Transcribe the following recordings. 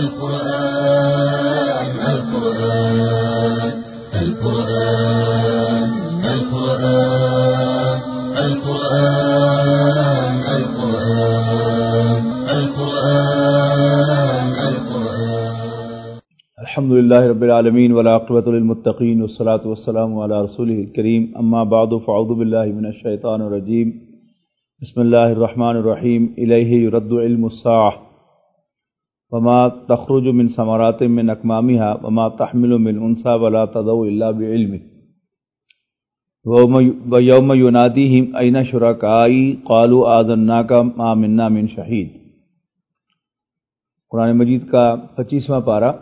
القرآن القرآن القرآن القرآن القرآن القرآن القرآن القرآن. الحمد لله رب العالمين والعاقبة للمتقين والصلاة والسلام على رسوله الكريم. أما بعد فأعوذ بالله من الشيطان الرجيم. بسم الله الرحمن الرحيم. إليه يرد علم الساعة وما تخرج من ثمرات من أكمامها وما تحمل من أنثى ولا تضع إلا بعلمه ويوم يناديهم أين شركائي قالوا آذناك ما منا من شهيد. قرآن مجید کا 25واں پارہ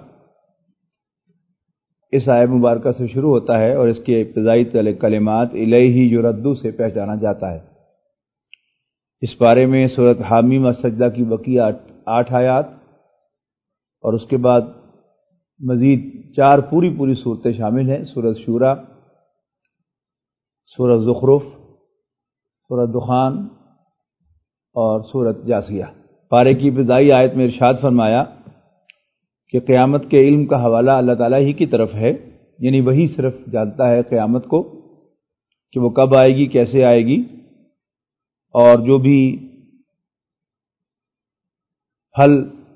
اس آیت مبارکہ سے شروع ہوتا ہے اور اس کے ابتدائی کلمات الیہ یردو سے پہچانا جاتا ہے. اس پارے میں سورۃ حامیم السجدہ کی بقیہ 8 آیات اور اس کے بعد مزید 4 پوری صورتیں شامل ہیں. سورۃ شورا، سورۃ زخرف، سورۃ دخان اور سورۃ جاثیہ. پارے کی ابتدائی آیت میں ارشاد فرمایا کہ قیامت کے علم کا حوالہ اللہ تعالیٰ ہی کی طرف ہے، یعنی وہی صرف جانتا ہے قیامت کو کہ وہ کب آئے گی، کیسے آئے گی، اور جو بھی پھل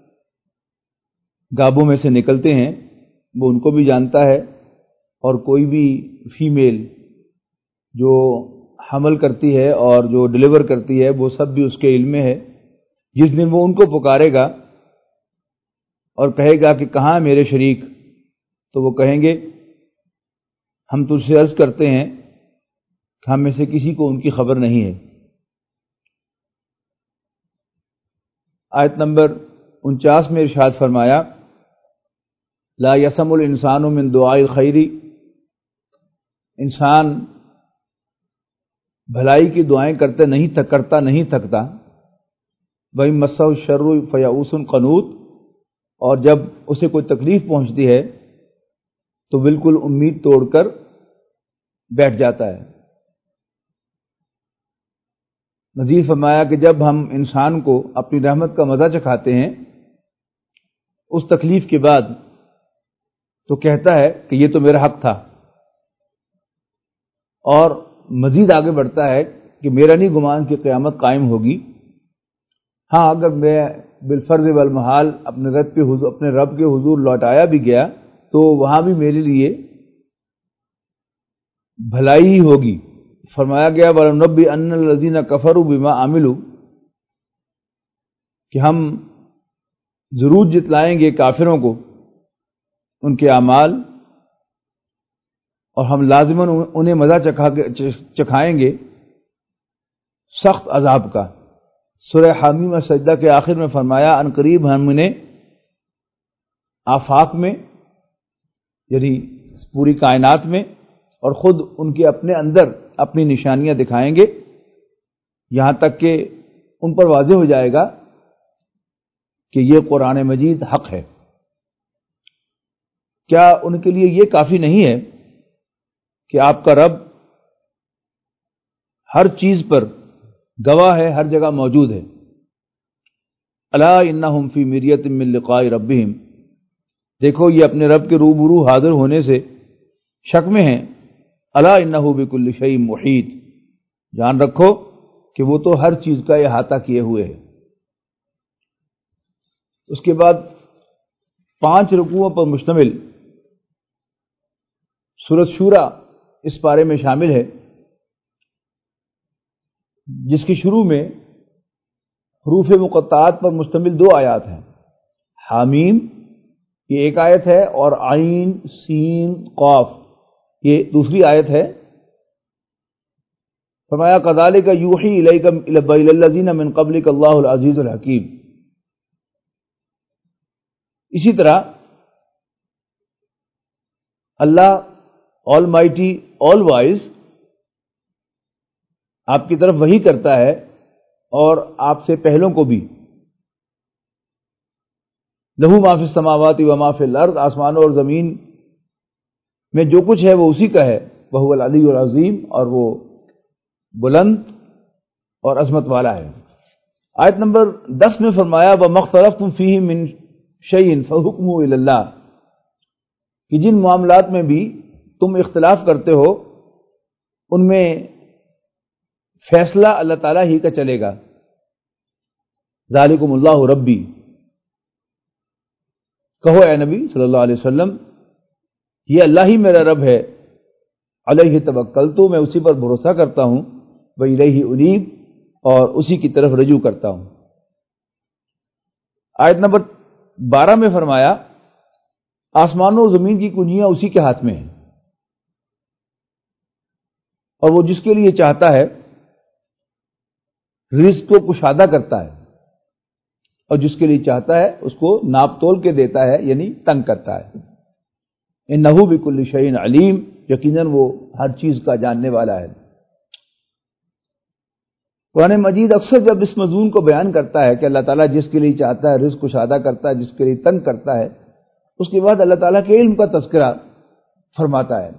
گابوں میں سے نکلتے ہیں وہ ان کو بھی جانتا ہے، اور کوئی بھی فیمیل جو حمل کرتی ہے اور جو ڈلیور کرتی ہے وہ سب بھی اس کے علم میں ہے. جس دن وہ ان کو پکارے گا اور کہے گا کہ کہاں میرے شریک، تو وہ کہیں گے ہم تجھ سے عرض کرتے ہیں کہ ہم میں سے کسی کو ان کی خبر نہیں ہے. آیت نمبر 49 میں ارشاد فرمایا لا یسم الانسان من دعاء الخیر، انسان بھلائی کی دعائیں کرتا نہیں تھکتا. وَإِن مَسَّهُ الشَّرُّ فَيَئُوسٌ قَنُوطٌ، اور جب اسے کوئی تکلیف پہنچتی ہے تو بالکل امید توڑ کر بیٹھ جاتا ہے. مزید فرمایا کہ جب ہم انسان کو اپنی رحمت کا مزہ چکھاتے ہیں اس تکلیف کے بعد تو کہتا ہے کہ یہ تو میرا حق تھا، اور مزید آگے بڑھتا ہے کہ میرا نہیں گمان کہ قیامت قائم ہوگی. ہاں، اگر میں بالفرض والمحال اپنے رب کے حضور لوٹایا بھی گیا تو وہاں بھی میرے لیے بھلائی ہی ہوگی. فرمایا گیا وَلَنُنَبِّئَنَّ الَّذِينَ كَفَرُوا بِمَا عَمِلُوا، کہ ہم ضرور جتلائیں گے کافروں کو ان کے اعمال، اور ہم لازماً انہیں مزہ چکھائیں گے سخت عذاب کا. سورہ حامیم السجدہ کے آخر میں فرمایا ان قریب ہم انہیں آفاق میں، یعنی پوری کائنات میں، اور خود ان کے اپنے اندر اپنی نشانیاں دکھائیں گے، یہاں تک کہ ان پر واضح ہو جائے گا کہ یہ قرآن مجید حق ہے. کیا ان کے لیے یہ کافی نہیں ہے کہ آپ کا رب ہر چیز پر گواہ ہے، ہر جگہ موجود ہے؟ الا انہم فی مریۃ من لقاء ربہم، دیکھو یہ اپنے رب کے روبرو حاضر ہونے سے شک میں ہیں. الا انہ بکل شیء محیط، جان رکھو کہ وہ تو ہر چیز کا احاطہ کیے ہوئے ہے. اس کے بعد 5 رکوعوں پر مشتمل سورۃ شورا اس پارے میں شامل ہے، جس کی شروع میں حروف مقطعات پر مشتمل 2 آیات ہیں. حامیم یہ ایک آیت ہے، اور عین سین قاف یہ دوسری آیت ہے. فرمایا کذالک یوحی الیک الی الذین من قبلک اللہ العزیز الحکیم. اسی طرح اللہ آل مائٹی آل وائز آپ کی طرف وحی کرتا ہے، اور آپ سے پہلوں کو بھی. لہو ما فی السماوات و ما فی الارض، آسمانوں اور زمین میں جو کچھ ہے وہ اسی کا ہے. وہو العلی العظیم، اور وہ بلند اور عظمت والا ہے. آیت نمبر 10 میں فرمایا وَمَا اخْتَلَفْتُمْ فِيهِ مِنْ شیء فحکمہ الی اللہ، کہ جن معاملات میں بھی تم اختلاف کرتے ہو ان میں فیصلہ اللہ تعالیٰ ہی کا چلے گا. ذالکم اللہ ربی، کہو اے نبی صلی اللہ علیہ وسلم یہ اللہ ہی میرا رب ہے، علیہ توکلت، میں اسی پر بھروسہ کرتا ہوں، وإلیہ انیب، اور اسی کی طرف رجوع کرتا ہوں. آیت نمبر 12 میں فرمایا آسمانوں و زمین کی کنجیاں اسی کے ہاتھ میں ہیں، اور وہ جس کے لیے چاہتا ہے رزق کو کشادہ کرتا ہے، اور جس کے لیے چاہتا ہے اس کو ناپ تول کے دیتا ہے، یعنی تنگ کرتا ہے. انہ بکل شیء علیم، یقیناً وہ ہر چیز کا جاننے والا ہے. قرآن مجید اکثر جب اس مضمون کو بیان کرتا ہے کہ اللہ تعالیٰ جس کے لیے چاہتا ہے رزق کشادہ کرتا ہے، جس کے لیے تنگ کرتا ہے، اس کے بعد اللہ تعالیٰ کے علم کا تذکرہ فرماتا ہے.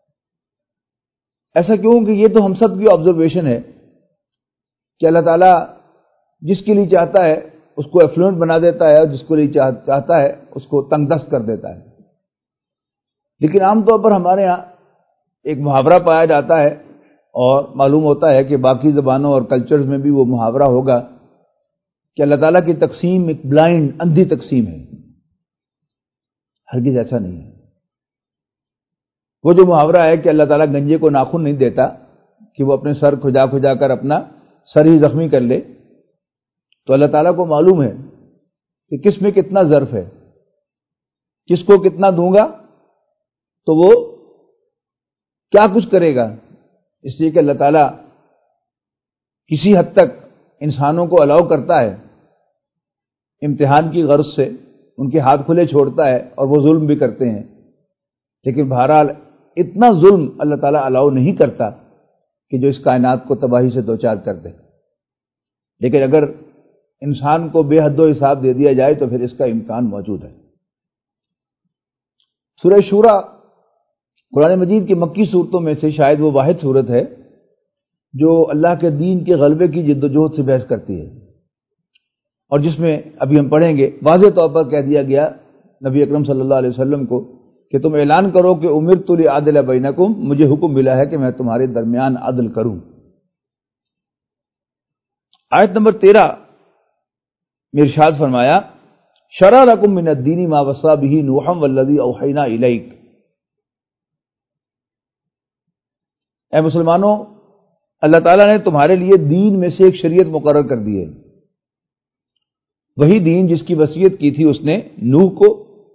ایسا کیوں؟ کہ یہ تو ہم سب کی آبزرویشن ہے کہ اللہ تعالیٰ جس کے لیے چاہتا ہے اس کو ایفلوئنٹ بنا دیتا ہے، اور جس کو لیے چاہتا ہے اس کو تنگ دست کر دیتا ہے. لیکن عام طور پر ہمارے ہاں ایک محاورہ پایا جاتا ہے، اور معلوم ہوتا ہے کہ باقی زبانوں اور کلچرز میں بھی وہ محاورہ ہوگا کہ اللہ تعالیٰ کی تقسیم ایک بلائنڈ، اندھی تقسیم ہے. ہرگز ایسا نہیں ہے. وہ جو محاورہ ہے کہ اللہ تعالیٰ گنجے کو ناخن نہیں دیتا کہ وہ اپنے سر کھجا کھجا کر اپنا سر ہی زخمی کر لے، تو اللہ تعالیٰ کو معلوم ہے کہ کس میں کتنا ظرف ہے، کس کو کتنا دوں گا تو وہ کیا کچھ کرے گا. اس لیے کہ اللہ تعالیٰ کسی حد تک انسانوں کو الاؤ کرتا ہے امتحان کی غرض سے، ان کے ہاتھ کھلے چھوڑتا ہے اور وہ ظلم بھی کرتے ہیں، لیکن بہرحال اتنا ظلم اللہ تعالیٰ الاؤ نہیں کرتا کہ جو اس کائنات کو تباہی سے دوچار کر دے. لیکن اگر انسان کو بے حد و حساب دے دیا جائے تو پھر اس کا امکان موجود ہے. سورہ شورى قرآن مجید کی مکی صورتوں میں سے شاید وہ واحد صورت ہے جو اللہ کے دین کے غلبے کی جد و جہد سے بحث کرتی ہے، اور جس میں ابھی ہم پڑھیں گے واضح طور پر کہہ دیا گیا نبی اکرم صلی اللہ علیہ وسلم کو کہ تم اعلان کرو کہ امرت لأعدل بینکم، مجھے حکم ملا ہے کہ میں تمہارے درمیان عدل کروں. آیت نمبر 13 میں ارشاد فرمایا شرع لکم من الدین ما وصی بہ نوحا والذی اوحینا الیک. اے مسلمانوں، اللہ تعالیٰ نے تمہارے لیے دین میں سے ایک شریعت مقرر کر دی ہے، وہی دین جس کی وصیت کی تھی اس نے نوح کو،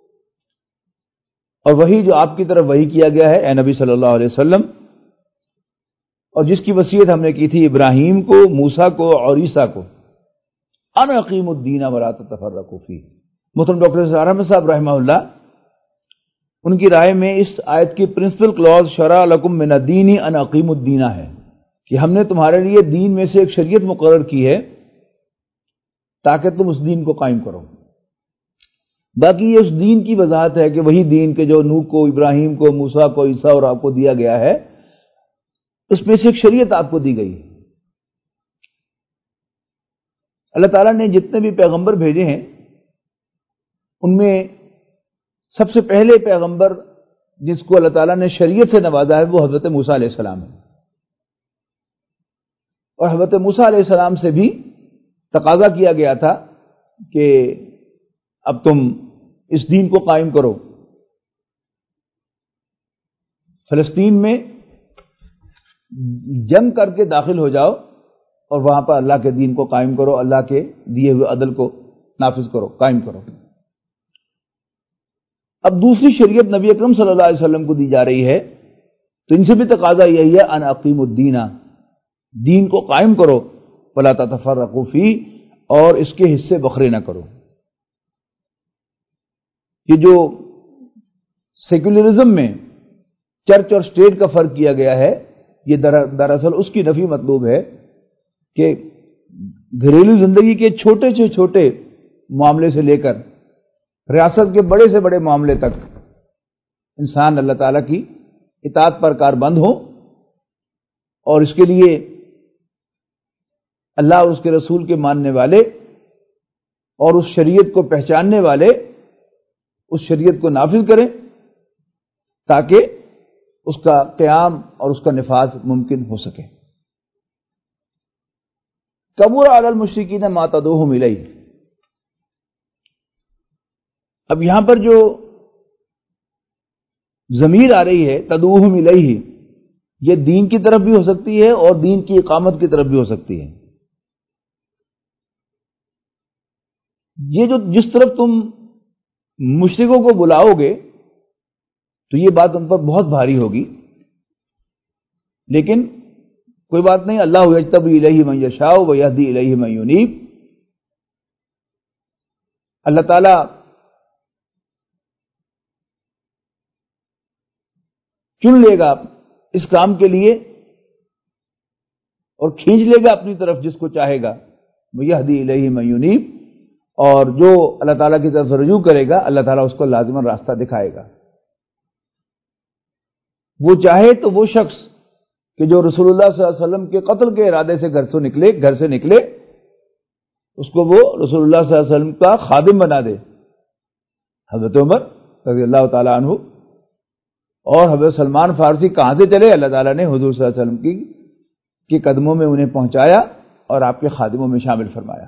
اور وہی جو آپ کی طرف وحی کیا گیا ہے اے نبی صلی اللہ علیہ وسلم، اور جس کی وصیت ہم نے کی تھی ابراہیم کو، موسیٰ کو اور عیسیٰ کو، ان اقیموا الدین ولا تتفرقوا فیہ. محترم ڈاکٹر اسرار احمد صاحب رحمہ اللہ، ان کی رائے میں اس آیت کی پرنسپل کلوز شرع لکم من الدین ان اقیموا الدین ہے کہ ہم نے تمہارے لیے دین میں سے ایک شریعت مقرر کی ہے تاکہ تم اس دین کو قائم کرو. باقی یہ اس دین کی وضاحت ہے کہ وہی دین کہ جو نوح کو، ابراہیم کو، موسیٰ کو، عیسیٰ اور آپ کو دیا گیا ہے، اس میں سے ایک شریعت آپ کو دی گئی. اللہ تعالیٰ نے جتنے بھی پیغمبر بھیجے ہیں ان میں سب سے پہلے پیغمبر جس کو اللہ تعالیٰ نے شریعت سے نوازا ہے وہ حضرت موسیٰ علیہ السلام ہے. اور حضرت موسیٰ علیہ السلام سے بھی تقاضا کیا گیا تھا کہ اب تم اس دین کو قائم کرو. فلسطین میں جنگ کر کے داخل ہو جاؤ اور وہاں پر اللہ کے دین کو قائم کرو، اللہ کے دیے ہوئے عدل کو نافذ کرو، قائم کرو. اب دوسری شریعت نبی اکرم صلی اللہ علیہ وسلم کو دی جا رہی ہے، تو ان سے بھی تقاضا یہی ہے ان اقیموا الدین، دین کو قائم کرو، ولا تتفرقوا فیہ، اور اس کے حصے بکھرے نہ کرو. یہ جو سیکولرزم میں چرچ اور اسٹیٹ کا فرق کیا گیا ہے، یہ دراصل اس کی نفی مطلوب ہے کہ گھریلو زندگی کے چھوٹے سے چھوٹے معاملے سے لے کر ریاست کے بڑے سے بڑے معاملے تک انسان اللہ تعالیٰ کی اطاعت پر کاربند ہو، اور اس کے لیے اللہ اور اس کے رسول کے ماننے والے اور اس شریعت کو پہچاننے والے اس شریعت کو نافذ کریں تاکہ اس کا قیام اور اس کا نفاذ ممکن ہو سکے۔ کبر علی المشرکین ما تدعوہم الیہ، اب یہاں پر جو ضمیر آ رہی ہے تدعوہم الیہ، یہ دین کی طرف بھی ہو سکتی ہے اور دین کی اقامت کی طرف بھی ہو سکتی ہے۔ یہ جو جس طرف تم مشرکوں کو بلاؤ گے تو یہ بات ان پر بہت بھاری ہوگی، لیکن کوئی بات نہیں، اللہ یجتبی الیہ من یشاء ویہدی الیہ من ینیب، اللہ تعالی چن لے گا اس کام کے لیے اور کھینچ لے گا اپنی طرف جس کو چاہے گا، ویہدی الیہ من ینیب، اور جو اللہ تعالیٰ کی طرف رجوع کرے گا اللہ تعالیٰ اس کو لازماً راستہ دکھائے گا۔ وہ چاہے تو وہ شخص کہ جو رسول اللہ صلی اللہ علیہ وسلم کے قتل کے ارادے سے گھر سے نکلے اس کو وہ رسول اللہ صلی اللہ علیہ وسلم کا خادم بنا دے، حضرت عمر رضی اللہ تعالیٰ عنہ، اور حضرت سلمان فارسی کہاں سے چلے؟ اللہ تعالیٰ نے حضور صلی اللہ علیہ وسلم کے قدموں میں انہیں پہنچایا اور آپ کے خادموں میں شامل فرمایا۔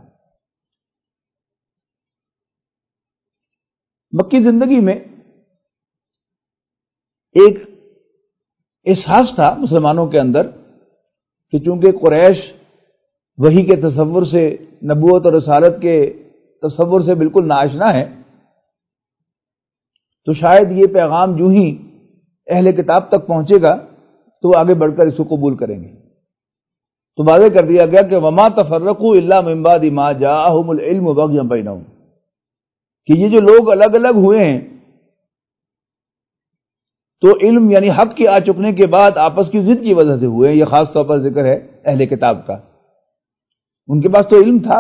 مکی زندگی میں ایک احساس تھا مسلمانوں کے اندر کہ چونکہ قریش وحی کے تصور سے، نبوت اور رسالت کے تصور سے بالکل ناآشنا ہے، تو شاید یہ پیغام جو ہی اہل کتاب تک پہنچے گا تو وہ آگے بڑھ کر اس کو قبول کریں گے۔ تو واضح کر دیا گیا کہ وما تفرقوا الا من بعد ما جاءهم العلم بغيا بينهم، کہ یہ جو لوگ الگ الگ ہوئے ہیں تو علم یعنی حق کے آ چکنے کے بعد آپس کی ضد کی وجہ سے ہوئے ہیں۔ یہ خاص طور پر ذکر ہے اہل کتاب کا، ان کے پاس تو علم تھا۔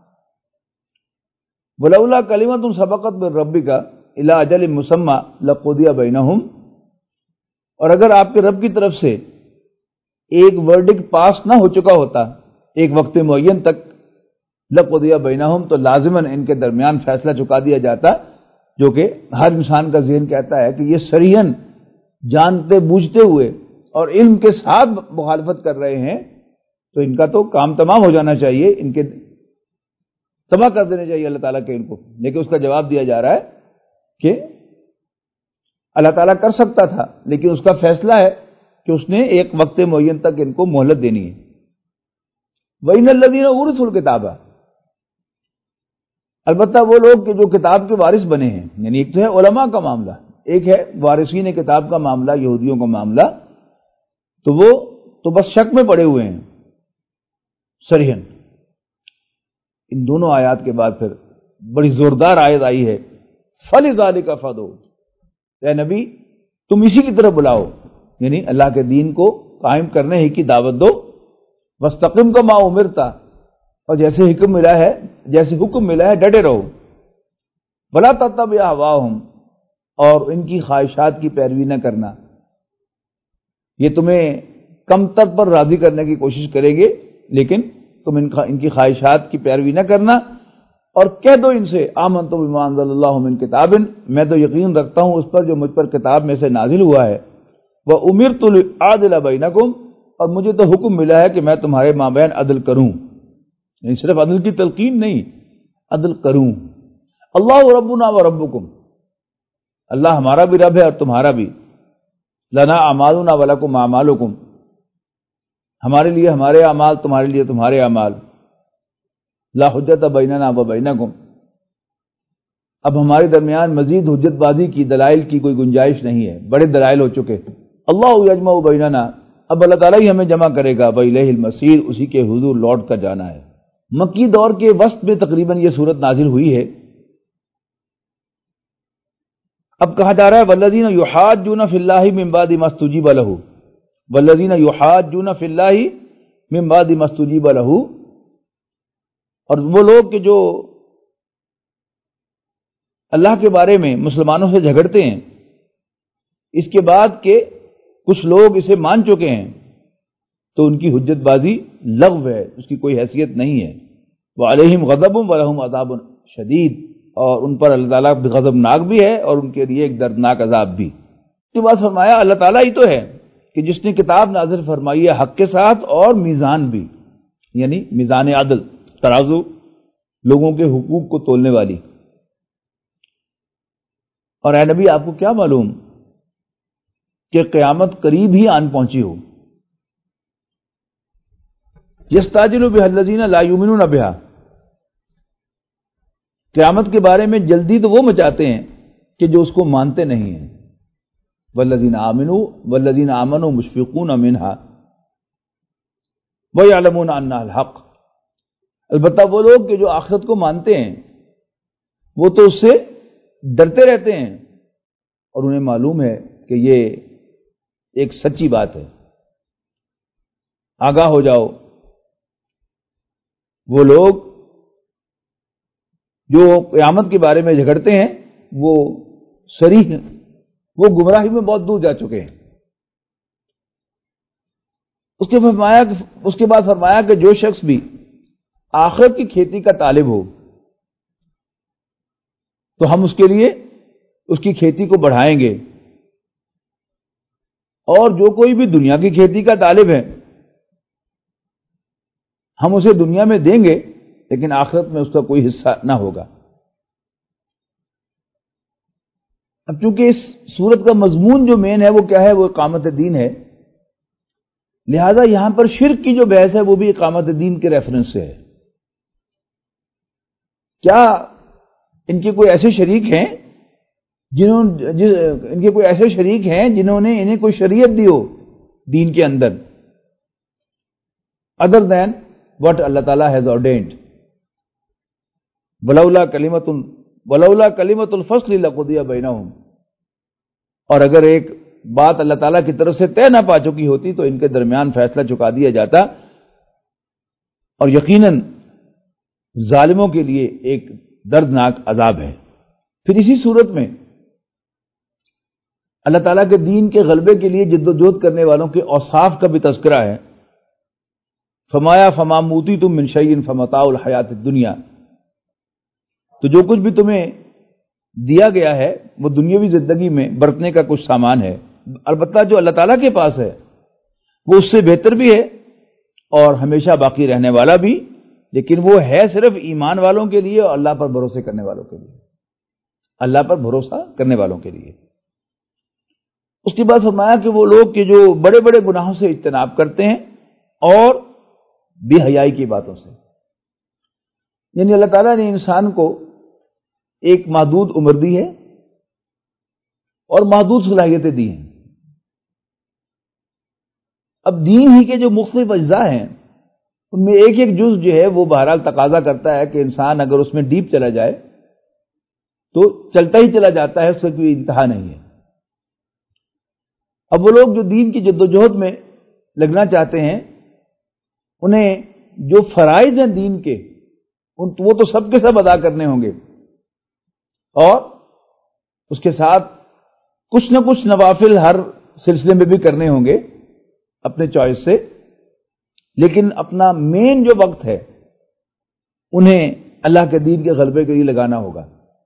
ولولا کلمۃ سبقت من ربک الی اجل مسمى لقضی بینہم، اور اگر آپ کے رب کی طرف سے ایک ورڈکٹ پاس نہ ہو چکا ہوتا ایک وقت معین تک، لقضی بینہم، تو لازماً ان کے درمیان فیصلہ چکا دیا جاتا، جو کہ ہر انسان کا ذہن کہتا ہے کہ یہ صریحاً جانتے بوجھتے ہوئے اور علم کے ساتھ مخالفت کر رہے ہیں تو ان کا تو کام تمام ہو جانا چاہیے، ان کے تباہ کر دینے چاہیے اللہ تعالیٰ کے ان کو۔ لیکن اس کا جواب دیا جا رہا ہے کہ اللہ تعالیٰ کر سکتا تھا، لیکن اس کا فیصلہ ہے کہ اس نے ایک وقت معین تک ان کو مہلت دینی ہے۔ وَإِنَّ الَّذِينَ أُورِثُوا الْكِتَابَ، البتہ وہ لوگ کہ جو کتاب کے وارث بنے ہیں، یعنی ایک تو ہے علماء کا معاملہ، ایک ہے وارثین کتاب کا معاملہ، یہودیوں کا معاملہ، تو وہ تو بس شک میں پڑے ہوئے ہیں صریحاً۔ ان دونوں آیات کے بعد پھر بڑی زوردار آیت آئی ہے، فَلِذَلِكَ فَادْعُ، اے نبی تم اسی کی طرف بلاؤ، یعنی اللہ کے دین کو قائم کرنے ہی کی دعوت دو، وَاسْتَقِمْ كَمَا أُمِرْتَ، اور جیسے حکم ملا ہے ڈٹے رہو، وَلَا تَتَّبِعْ أَهْوَاءَهُمْ، اور ان کی خواہشات کی پیروی نہ کرنا، یہ تمہیں کم تر پر راضی کرنے کی کوشش کرے گے لیکن تم ان کی خواہشات کی پیروی نہ کرنا، اور کہہ دو ان سے آمنت بما انزل اللہ من کتاب، میں تو یقین رکھتا ہوں اس پر جو مجھ پر کتاب میں سے نازل ہوا ہے، وَأُمِرْتُ لِأَعْدِلَ بَيْنَكُمْ، اور مجھے تو حکم ملا ہے کہ میں تمہارے مابین عدل کروں، یعنی صرف عدل کی تلقین نہیں، عدل کروں۔ اللہ ربنا وربکم، اللہ ہمارا بھی رب ہے اور تمہارا بھی، لنا اعمالنا ولکم اعمالکم، ہمارے لیے ہمارے اعمال، تمہارے لیے تمہارے اعمال، لا حجت بیننا و بینکم، اب ہمارے درمیان مزید حجت بازی کی، دلائل کی کوئی گنجائش نہیں ہے، بڑے دلائل ہو چکے۔ اللہ یجمع بیننا، اب اللہ تعالیٰ ہی ہمیں جمع کرے گا، وإلیہ المصیر، اسی کے حضور لوٹ کر جانا ہے۔ مکی دور کے وسط میں تقریباً یہ صورت نازل ہوئی ہے۔ اب کہا جا رہا ہے والذین یحاجون فی اللہ من بعد ما استجیب لہ، والذین یحاجون فی اللہ من بعد ما استجیب لہ، اور وہ لوگ کہ جو اللہ کے بارے میں مسلمانوں سے جھگڑتے ہیں اس کے بعد کہ کچھ لوگ اسے مان چکے ہیں تو ان کی حجت بازی لغو ہے، اس کی کوئی حیثیت نہیں ہے۔ وعلیہم غضب ولہم عذاب شدید، اور ان پر اللہ تعالیٰ غضبناک بھی ہے اور ان کے لیے ایک دردناک عذاب بھی۔ اس کے بعد فرمایا اللہ تعالیٰ ہی تو ہے کہ جس نے کتاب نازل فرمائی ہے حق کے ساتھ اور میزان بھی، یعنی میزان عدل، ترازو، لوگوں کے حقوق کو تولنے والی۔ اور اے نبی آپ کو کیا معلوم کہ قیامت قریب ہی آن پہنچی ہو۔ یستعجل بها الذین لا یؤمنون بها، قیامت کے بارے میں جلدی تو وہ مچاتے ہیں کہ جو اس کو مانتے نہیں ہیں۔ والذین آمنوا مشفقون منها ویعلمون انها الحق، البتہ وہ لوگ کہ جو آخرت کو مانتے ہیں وہ تو اس سے ڈرتے رہتے ہیں اور انہیں معلوم ہے کہ یہ ایک سچی بات ہے۔ آگاہ ہو جاؤ، وہ لوگ جو قیامت کے بارے میں جھگڑتے ہیں وہ صریح ہیں، وہ گمراہی میں بہت دور جا چکے ہیں۔ اس کے بعد فرمایا کہ جو شخص بھی آخرت کی کھیتی کا طالب ہو تو ہم اس کے لیے اس کی کھیتی کو بڑھائیں گے، اور جو کوئی بھی دنیا کی کھیتی کا طالب ہے ہم اسے دنیا میں دیں گے لیکن آخرت میں اس کا کوئی حصہ نہ ہوگا۔ اب چونکہ اس سورت کا مضمون جو مین ہے وہ کیا ہے، وہ اقامت دین ہے، لہذا یہاں پر شرک کی جو بحث ہے وہ بھی اقامت دین کے ریفرنس سے ہے۔ کیا ان کے کوئی ایسے شریک ہیں جنہوں نے انہیں کوئی شریعت دی ہو دین کے اندر other than what اللہ تعالیٰ has ordained؟ ولولا کلمۃ الفصل لقضی بینہم، اور اگر ایک بات اللہ تعالیٰ کی طرف سے طے نہ پا چکی ہوتی تو ان کے درمیان فیصلہ چکا دیا جاتا، اور یقیناً ظالموں کے لیے ایک دردناک عذاب ہے۔ پھر اسی صورت میں اللہ تعالیٰ کے دین کے غلبے کے لیے جد و جہد کرنے والوں کے اوصاف کا بھی تذکرہ ہے۔ فرمایا فما اوتیتم من شیء فمتاع الحیات الدنیا، تو جو کچھ بھی تمہیں دیا گیا ہے وہ دنیاوی زندگی میں برتنے کا کچھ سامان ہے، البتہ جو اللہ تعالیٰ کے پاس ہے وہ اس سے بہتر بھی ہے اور ہمیشہ باقی رہنے والا بھی، لیکن وہ ہے صرف ایمان والوں کے لیے اور اللہ پر بھروسے کرنے والوں کے لیے، اللہ پر بھروسہ کرنے والوں کے لیے۔ اس کے بعد فرمایا کہ وہ لوگ کہ جو بڑے بڑے گناہوں سے اجتناب کرتے ہیں اور بے حیائی کی باتوں سے، یعنی اللہ تعالیٰ نے انسان کو ایک محدود عمر دی ہے اور محدود صلاحیتیں دی ہیں۔ اب دین ہی کے جو مختلف اجزاء ہیں ان میں ایک ایک جز جو ہے وہ بہرحال تقاضا کرتا ہے کہ انسان اگر اس میں ڈیپ چلا جائے تو چلتا ہی چلا جاتا ہے، اس کا کوئی انتہا نہیں ہے۔ اب وہ لوگ جو دین کی جد و جہد میں لگنا چاہتے ہیں انہیں جو فرائض ہیں دین کے وہ تو سب کے سب ادا کرنے ہوں گے، اور اس کے ساتھ کچھ نہ کچھ نوافل ہر سلسلے میں بھی کرنے ہوں گے اپنے چوائس سے، لیکن اپنا مین جو وقت ہے انہیں اللہ کے دین کے غلبے کے لیے لگانا ہوگا۔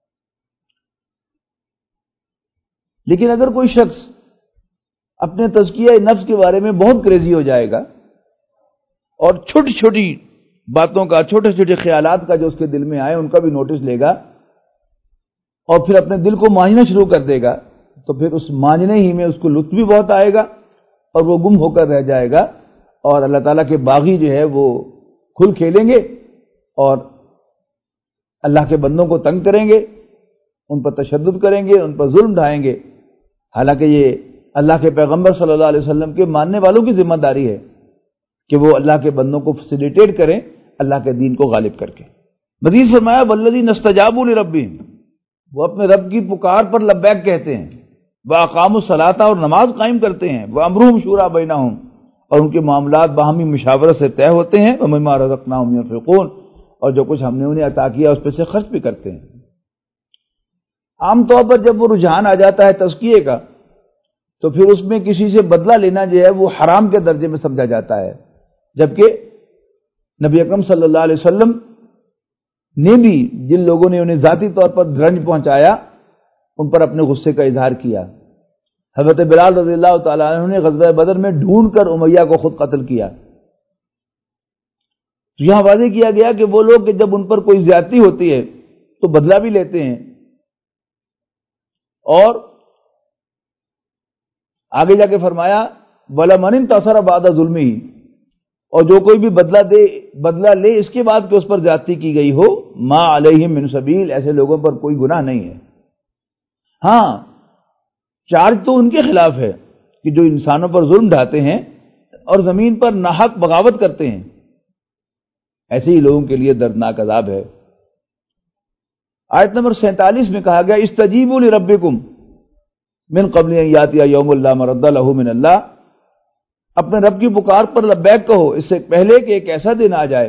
لیکن اگر کوئی شخص اپنے تزکیہ نفس کے بارے میں بہت کریزی ہو جائے گا اور چھوٹی چھوٹی باتوں کا، چھوٹے چھوٹے خیالات کا جو اس کے دل میں آئے ان کا بھی نوٹس لے گا اور پھر اپنے دل کو مانجنا شروع کر دے گا، تو پھر اس مانجنے ہی میں اس کو لطف بھی بہت آئے گا اور وہ گم ہو کر رہ جائے گا، اور اللہ تعالیٰ کے باغی جو ہے وہ کھل کھیلیں گے اور اللہ کے بندوں کو تنگ کریں گے، ان پر تشدد کریں گے، ان پر ظلم ڈھائیں گے، حالانکہ یہ اللہ کے پیغمبر صلی اللہ علیہ وسلم کے ماننے والوں کی ذمہ داری ہے کہ وہ اللہ کے بندوں کو فیسیلیٹیٹ کریں اللہ کے دین کو غالب کر کے۔ مزید فرمایا والذین استجابوا لربہم، وہ اپنے رب کی پکار پر لبیک کہتے ہیں، واقاموا الصلاۃ، اور نماز قائم کرتے ہیں، وامرهم شورى بینہم، اور ان کے معاملات باہمی مشاورت سے طے ہوتے ہیں، ومما رزقناہم ينفقون، اور جو کچھ ہم نے انہیں عطا کیا اس پہ سے خرچ بھی کرتے ہیں۔ عام طور پر جب وہ رجحان آ جاتا ہے تزکیے کا تو پھر اس میں کسی سے بدلہ لینا جو ہے وہ حرام کے درجے میں سمجھا جاتا ہے، جبکہ نبی اکرم صلی اللہ علیہ وسلم نے بھی جن لوگوں نے انہیں ذاتی طور پر رنج پہنچایا ان پر اپنے غصے کا اظہار کیا۔ حضرت بلال رضی اللہ تعالیٰ عنہ نے غزوہ بدر میں ڈھونڈ کر امیہ کو خود قتل کیا۔ تو یہاں واضح کیا گیا کہ وہ لوگ کہ جب ان پر کوئی زیادتی ہوتی ہے تو بدلہ بھی لیتے ہیں، اور آگے جا کے فرمایا وَلَمَنِ انتَصَرَ بَعْدَ ظُلْمِهِ، اور جو کوئی بھی بدلہ لے اس کے بعد کہ اس پر زیادتی کی گئی ہو، مَا عَلَيْهِم مِّن سَبِيلٍ، ایسے لوگوں پر کوئی گناہ نہیں ہے۔ ہاں، چارج تو ان کے خلاف ہے کہ جو انسانوں پر ظلم ڈھاتے ہیں اور زمین پر ناحق بغاوت کرتے ہیں، ایسے ہی لوگوں کے لیے دردناک عذاب ہے۔ آیت نمبر 47 میں کہا گیا استجیبوا لربکم من قبل ان یاتی یوم لا مرد لہ من اللہ، اپنے رب کی پکار پر لبیک کہو اس سے پہلے کہ ایک ایسا دن آ جائے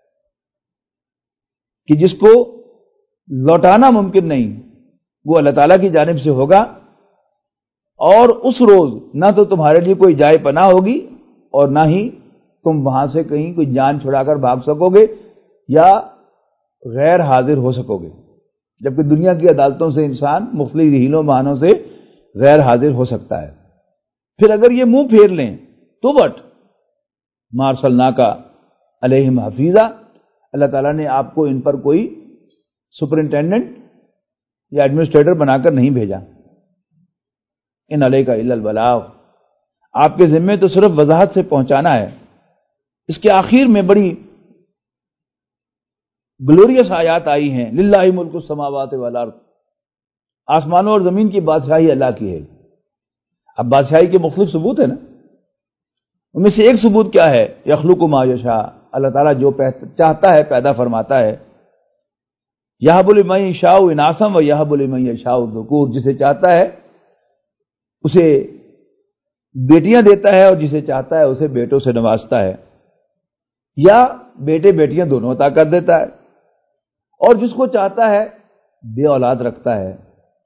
کہ جس کو لوٹانا ممکن نہیں، وہ اللہ تعالیٰ کی جانب سے ہوگا، اور اس روز نہ تو تمہارے لیے کوئی جائے پناہ ہوگی اور نہ ہی تم وہاں سے کہیں کوئی جان چھڑا کر بھاگ سکو گے یا غیر حاضر ہو سکو گے، جبکہ دنیا کی عدالتوں سے انسان مختلف ہیلوں بہانوں سے غیر حاضر ہو سکتا ہے۔ پھر اگر یہ منہ پھیر لیں تو بٹ ما ارسلناک علیہم حفیظا، اللہ تعالیٰ نے آپ کو ان پر کوئی سپرنٹینڈنٹ یا ایڈمنسٹریٹر بنا کر نہیں بھیجا۔ ان علیک الا البلاغ، آپ کے ذمے تو صرف وضاحت سے پہنچانا ہے۔ اس کے آخر میں بڑی گلوریس آیات آئی ہیں، للہ ملک السماوات والارض، آسمانوں اور زمین کی بادشاہی اللہ کی ہے۔ اب بادشاہی کے مختلف ثبوت ہیں نا، ان میں سے ایک ثبوت کیا ہے؟ یخلق ما یشاء، اللہ تعالیٰ جو چاہتا ہے پیدا فرماتا ہے۔ یہب لمن یشاء اناثا و یہب لمن یشاء الذکور، جسے چاہتا ہے اسے بیٹیاں دیتا ہے اور جسے چاہتا ہے اسے بیٹوں سے نوازتا ہے، یا بیٹے بیٹیاں دونوں عطا کر دیتا ہے، اور جس کو چاہتا ہے بے اولاد رکھتا ہے۔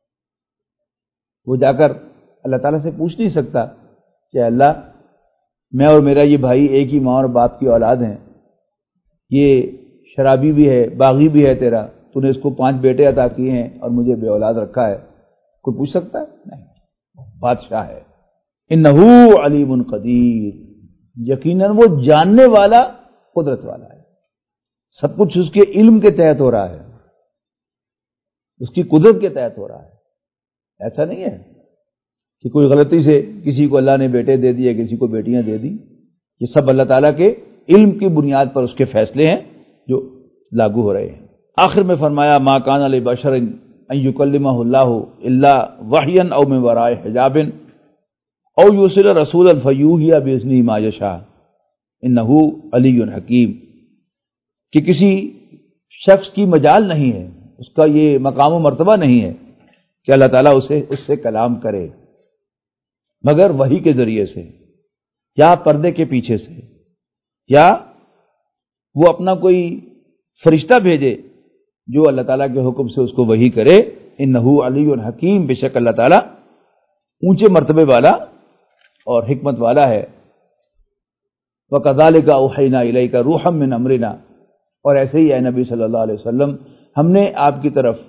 وہ جا کر اللہ تعالیٰ سے پوچھ نہیں سکتا کہ اللہ میں اور میرا یہ بھائی ایک ہی ماں اور باپ کی اولاد ہیں، یہ شرابی بھی ہے باغی بھی ہے تیرا، تو نے اس کو 5 بیٹے عطا کیے ہیں اور مجھے بے اولاد رکھا ہے، کوئی پوچھ سکتا ہے؟ نہیں، بادشاہ ہے۔ انہ علیم قدیر، یقیناً وہ جاننے والا قدرت والا ہے، سب کچھ اس کے علم کے تحت ہو رہا ہے، اس کی قدرت کے تحت ہو رہا ہے۔ ایسا نہیں ہے کہ کوئی غلطی سے کسی کو اللہ نے بیٹے دے دیے کسی کو بیٹیاں دے دی، یہ سب اللہ تعالیٰ کے علم کی بنیاد پر اس کے فیصلے ہیں جو لاگو ہو رہے ہیں۔ آخر میں فرمایا ما کان لبشر ان یکلمہ اللہ الا وحیا او من وراء حجاب او یرسل رسولا فیوحی باذنہ ما یشاء انہ علی حکیم، کہ کسی شخص کی مجال نہیں ہے، اس کا یہ مقام و مرتبہ نہیں ہے کہ اللہ تعالیٰ اس سے کلام کرے مگر وحی کے ذریعے سے یا پردے کے پیچھے سے، یا وہ اپنا کوئی فرشتہ بھیجے جو اللہ تعالیٰ کے حکم سے اس کو وحی کرے۔ انہ علی حکیم، بے شک اللہ تعالیٰ اونچے مرتبے والا اور حکمت والا ہے۔ وَكَذَلِكَ أَوْحَيْنَا إِلَيْكَ رُوحًا مِّنْ أَمْرِنَا، اور ایسے ہی اے نبی صلی اللہ علیہ وسلم ہم نے آپ کی طرف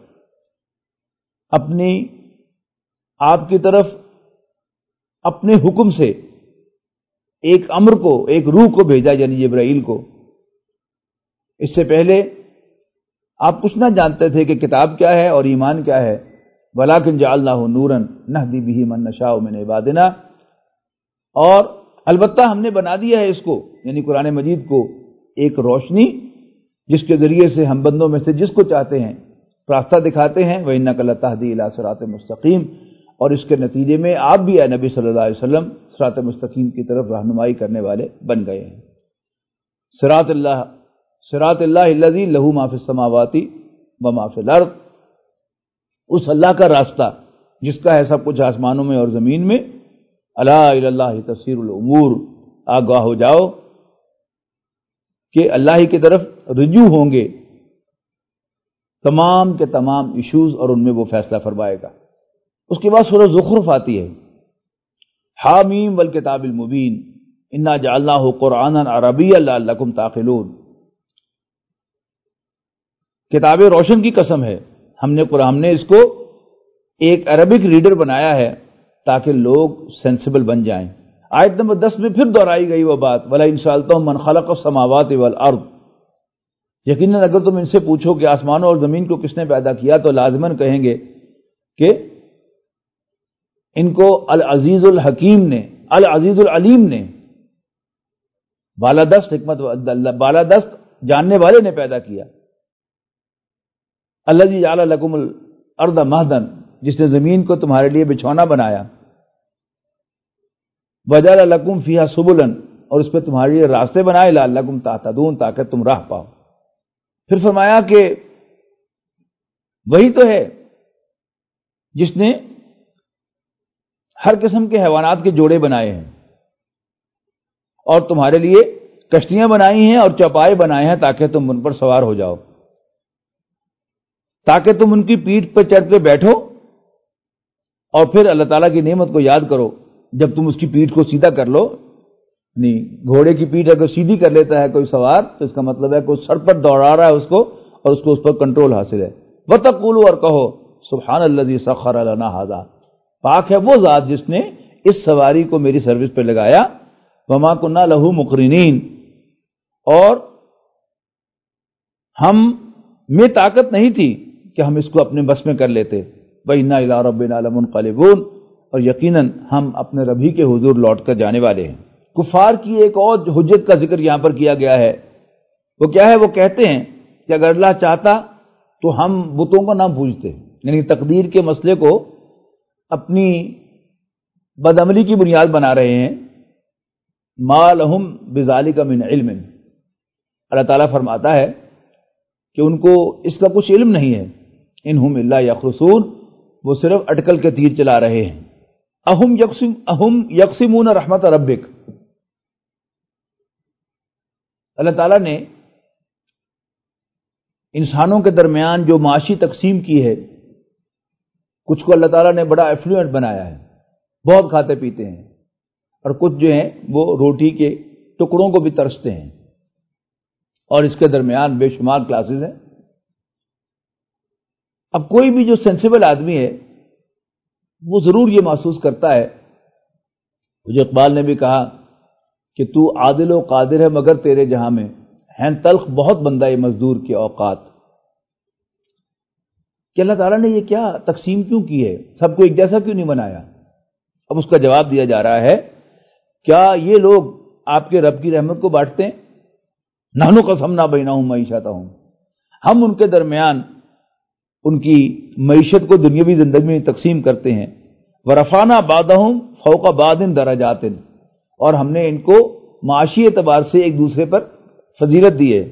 اپنے حکم سے ایک امر کو، ایک روح کو بھیجا، یعنی جبرائیل کو۔ اس سے پہلے آپ کچھ نہ جانتے تھے کہ کتاب کیا ہے اور ایمان کیا ہے۔ وَلَٰكِن جَعَلْنَاهُ نُورًا نَهْدِي بِهِ مَن نَّشَاءُ مِنْ عِبَادِنَا، اور البتہ ہم نے بنا دیا ہے اس کو، یعنی قرآن مجید کو، ایک روشنی جس کے ذریعے سے ہم بندوں میں سے جس کو چاہتے ہیں راستہ دکھاتے ہیں۔ وَإِنَّكَ لَتَهْدِي إِلَىٰ صِرَاطٍ مُّسْتَقِيمٍ، اور اس کے نتیجے میں آپ بھی اے نبی صلی اللہ علیہ وسلم صراط مستقیم کی طرف رہنمائی کرنے والے بن گئے ہیں۔ صراط اللہ الذی لہ ما فی السماوات وما فی الارض، اس اللہ کا راستہ جس کا ہے سب کچھ آسمانوں میں اور زمین میں۔ الا الی اللہ تسیر الامور، آگاہ ہو جاؤ کہ اللہ ہی کی طرف رجوع ہوں گے تمام کے تمام ایشوز، اور ان میں وہ فیصلہ فرمائے گا۔ اس کے بعد سورہ زخرف آتی ہے، حامیم والکتاب المبین انا جعلناہ قرآنا عربیا لعلکم تعقلون۔ کتاب روشن کی قسم ہے، ہم نے اس کو ایک عربک ریڈر بنایا ہے تاکہ لوگ سینسیبل بن جائیں۔ آیت نمبر 10 میں پھر دہرائی گئی وہ بات، وَلَئِن سَأَلْتَهُم مَّنْ خَلَقَ السَّمَاوَاتِ وَالْأَرْضَ، یقیناً اگر تم ان سے پوچھو کہ آسمانوں اور زمین کو کس نے پیدا کیا تو لازماً کہیں گے کہ ان کو العزیز الحکیم نے، العزیز العلیم نے، بالادست حکمت بالادست جاننے والے نے پیدا کیا۔ الذی جعل لکم الارض مہدا، جس نے زمین کو تمہارے لیے بچھونا بنایا، وجعل لکم فیہا سبلا، اور اس پہ تمہارے لیے راستے بنائے، لعلکم تہتدون، تاکہ تم راہ پاؤ۔ پھر فرمایا کہ وہی تو ہے جس نے ہر قسم کے حیوانات کے جوڑے بنائے ہیں اور تمہارے لیے کشتیاں بنائی ہیں اور چوپائے بنائے ہیں تاکہ تم ان پر سوار ہو جاؤ، تاکہ تم ان کی پیٹھ پر چڑھ کے بیٹھو اور پھر اللہ تعالیٰ کی نعمت کو یاد کرو جب تم اس کی پیٹھ کو سیدھا کر لو۔ نہیں، گھوڑے کی پیٹھ اگر سیدھی کر لیتا ہے کوئی سوار تو اس کا مطلب ہے کہ سر پر دوڑا رہا ہے اس کو اور اس کو اس پر کنٹرول حاصل ہے۔ وَتَقُولُوا، اور کہو سبحان الذی سخر لنا ھذا، پاک ہے وہ ذات جس نے اس سواری کو میری سروس پہ لگایا، وما كنا له مقرنین، اور ہم میں طاقت نہیں تھی کہ ہم اس کو اپنے بس میں کر لیتے۔ وَإِنَّا إِلَىٰ رَبِّنَا لَمُنقَلِبُونَ، اور یقیناً ہم اپنے ربی کے حضور لوٹ کر جانے والے ہیں۔ کفار کی ایک اور حجت کا ذکر یہاں پر کیا گیا ہے، وہ کیا ہے؟ وہ کہتے ہیں کہ اگر اللہ چاہتا تو ہم بتوں کو نہ پوجتے، یعنی تقدیر کے مسئلے کو اپنی بدعملی کی بنیاد بنا رہے ہیں۔ ما لہم بذالک من علم، اللہ تعالیٰ فرماتا ہے کہ ان کو اس کا کچھ علم نہیں ہے۔ انہم الا یخرصون، وہ صرف اٹکل کے تیر چلا رہے ہیں۔ اہم یقسمون رحمت ربک، اللہ تعالیٰ نے انسانوں کے درمیان جو معاشی تقسیم کی ہے، کچھ کو اللہ تعالیٰ نے بڑا ایفلوئنٹ بنایا ہے، بہت کھاتے پیتے ہیں، اور کچھ جو ہیں وہ روٹی کے ٹکڑوں کو بھی ترستے ہیں، اور اس کے درمیان بے شمار کلاسز ہیں۔ اب کوئی بھی جو سینسیبل آدمی ہے وہ ضرور یہ محسوس کرتا ہے، مجھے اقبال نے بھی کہا کہ تو عادل و قادر ہے مگر تیرے جہاں میں ہیں تلخ بہت بندہ مزدور کے اوقات، کہ اللہ تعالیٰ نے یہ کیا تقسیم کیوں کی ہے، سب کو ایک جیسا کیوں نہیں بنایا؟ اب اس کا جواب دیا جا رہا ہے، کیا یہ لوگ آپ کے رب کی رحمت کو بانٹتے ہیں؟ نحن قسمنا بینہم معیشتہم، ہم ان کے درمیان ان کی معیشت کو دنیاوی زندگی میں تقسیم کرتے ہیں۔ ورفعنا بعضہم فوق بعض درجات، اور ہم نے ان کو معاشی اعتبار سے ایک دوسرے پر فضیلت دی ہے۔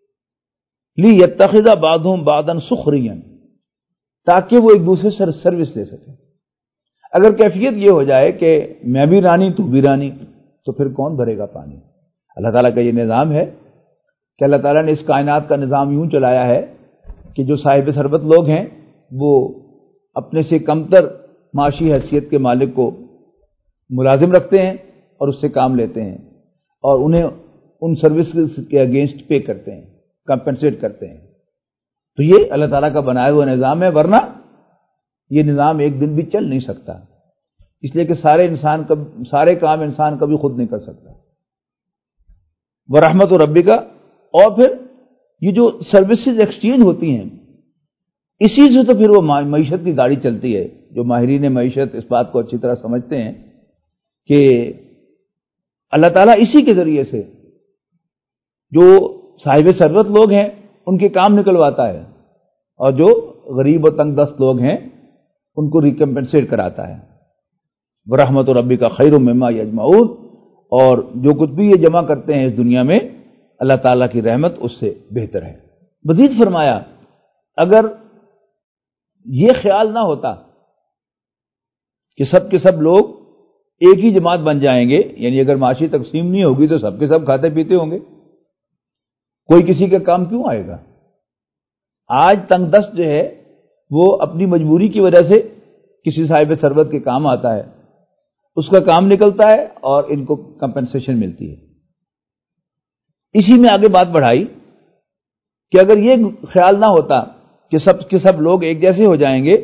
لیتخذ بعضہم بعضا سخریا، تاکہ وہ ایک دوسرے سے سروس لے سکیں۔ اگر کیفیت یہ ہو جائے کہ میں بھی رانی تو بھی رانی، تو پھر کون بھرے گا پانی؟ اللہ تعالیٰ کا یہ نظام ہے کہ اللہ تعالیٰ نے اس کائنات کا نظام یوں چلایا ہے کہ جو صاحب ثروت لوگ ہیں وہ اپنے سے کمتر معاشی حیثیت کے مالک کو ملازم رکھتے ہیں اور اس سے کام لیتے ہیں، اور انہیں ان سروسز کے اگینسٹ پے کرتے ہیں، کمپنسیٹ کرتے ہیں۔ تو یہ اللہ تعالیٰ کا بنایا ہوا نظام ہے، ورنہ یہ نظام ایک دن بھی چل نہیں سکتا، اس لیے کہ سارے کام انسان کبھی خود نہیں کر سکتا۔ ورحمت ربی کا، اور پھر یہ جو سروسز ایکسچینج ہوتی ہیں اسی سے تو پھر وہ معیشت کی گاڑی چلتی ہے۔ جو ماہرین معیشت اس بات کو اچھی طرح سمجھتے ہیں کہ اللہ تعالیٰ اسی کے ذریعے سے جو صاحب ثروت لوگ ہیں ان کے کام نکلواتا ہے، اور جو غریب و تنگ دست لوگ ہیں ان کو ریکمپنسیٹ کراتا ہے۔ ورحمت ربی کا خیر مما یجمعون، اور جو کچھ بھی یہ جمع کرتے ہیں اس دنیا میں اللہ تعالیٰ کی رحمت اس سے بہتر ہے۔ مزید فرمایا اگر یہ خیال نہ ہوتا کہ سب کے سب لوگ ایک ہی جماعت بن جائیں گے، یعنی اگر معاشی تقسیم نہیں ہوگی تو سب کے سب کھاتے پیتے ہوں گے، کوئی کسی کا کام کیوں آئے گا؟ آج تنگ دست جو ہے وہ اپنی مجبوری کی وجہ سے کسی صاحب ثروت کے کام آتا ہے، اس کا کام نکلتا ہے اور ان کو کمپنسیشن ملتی ہے۔ اسی میں آگے بات بڑھائی کہ اگر یہ خیال نہ ہوتا کہ سب لوگ ایک جیسے ہو جائیں گے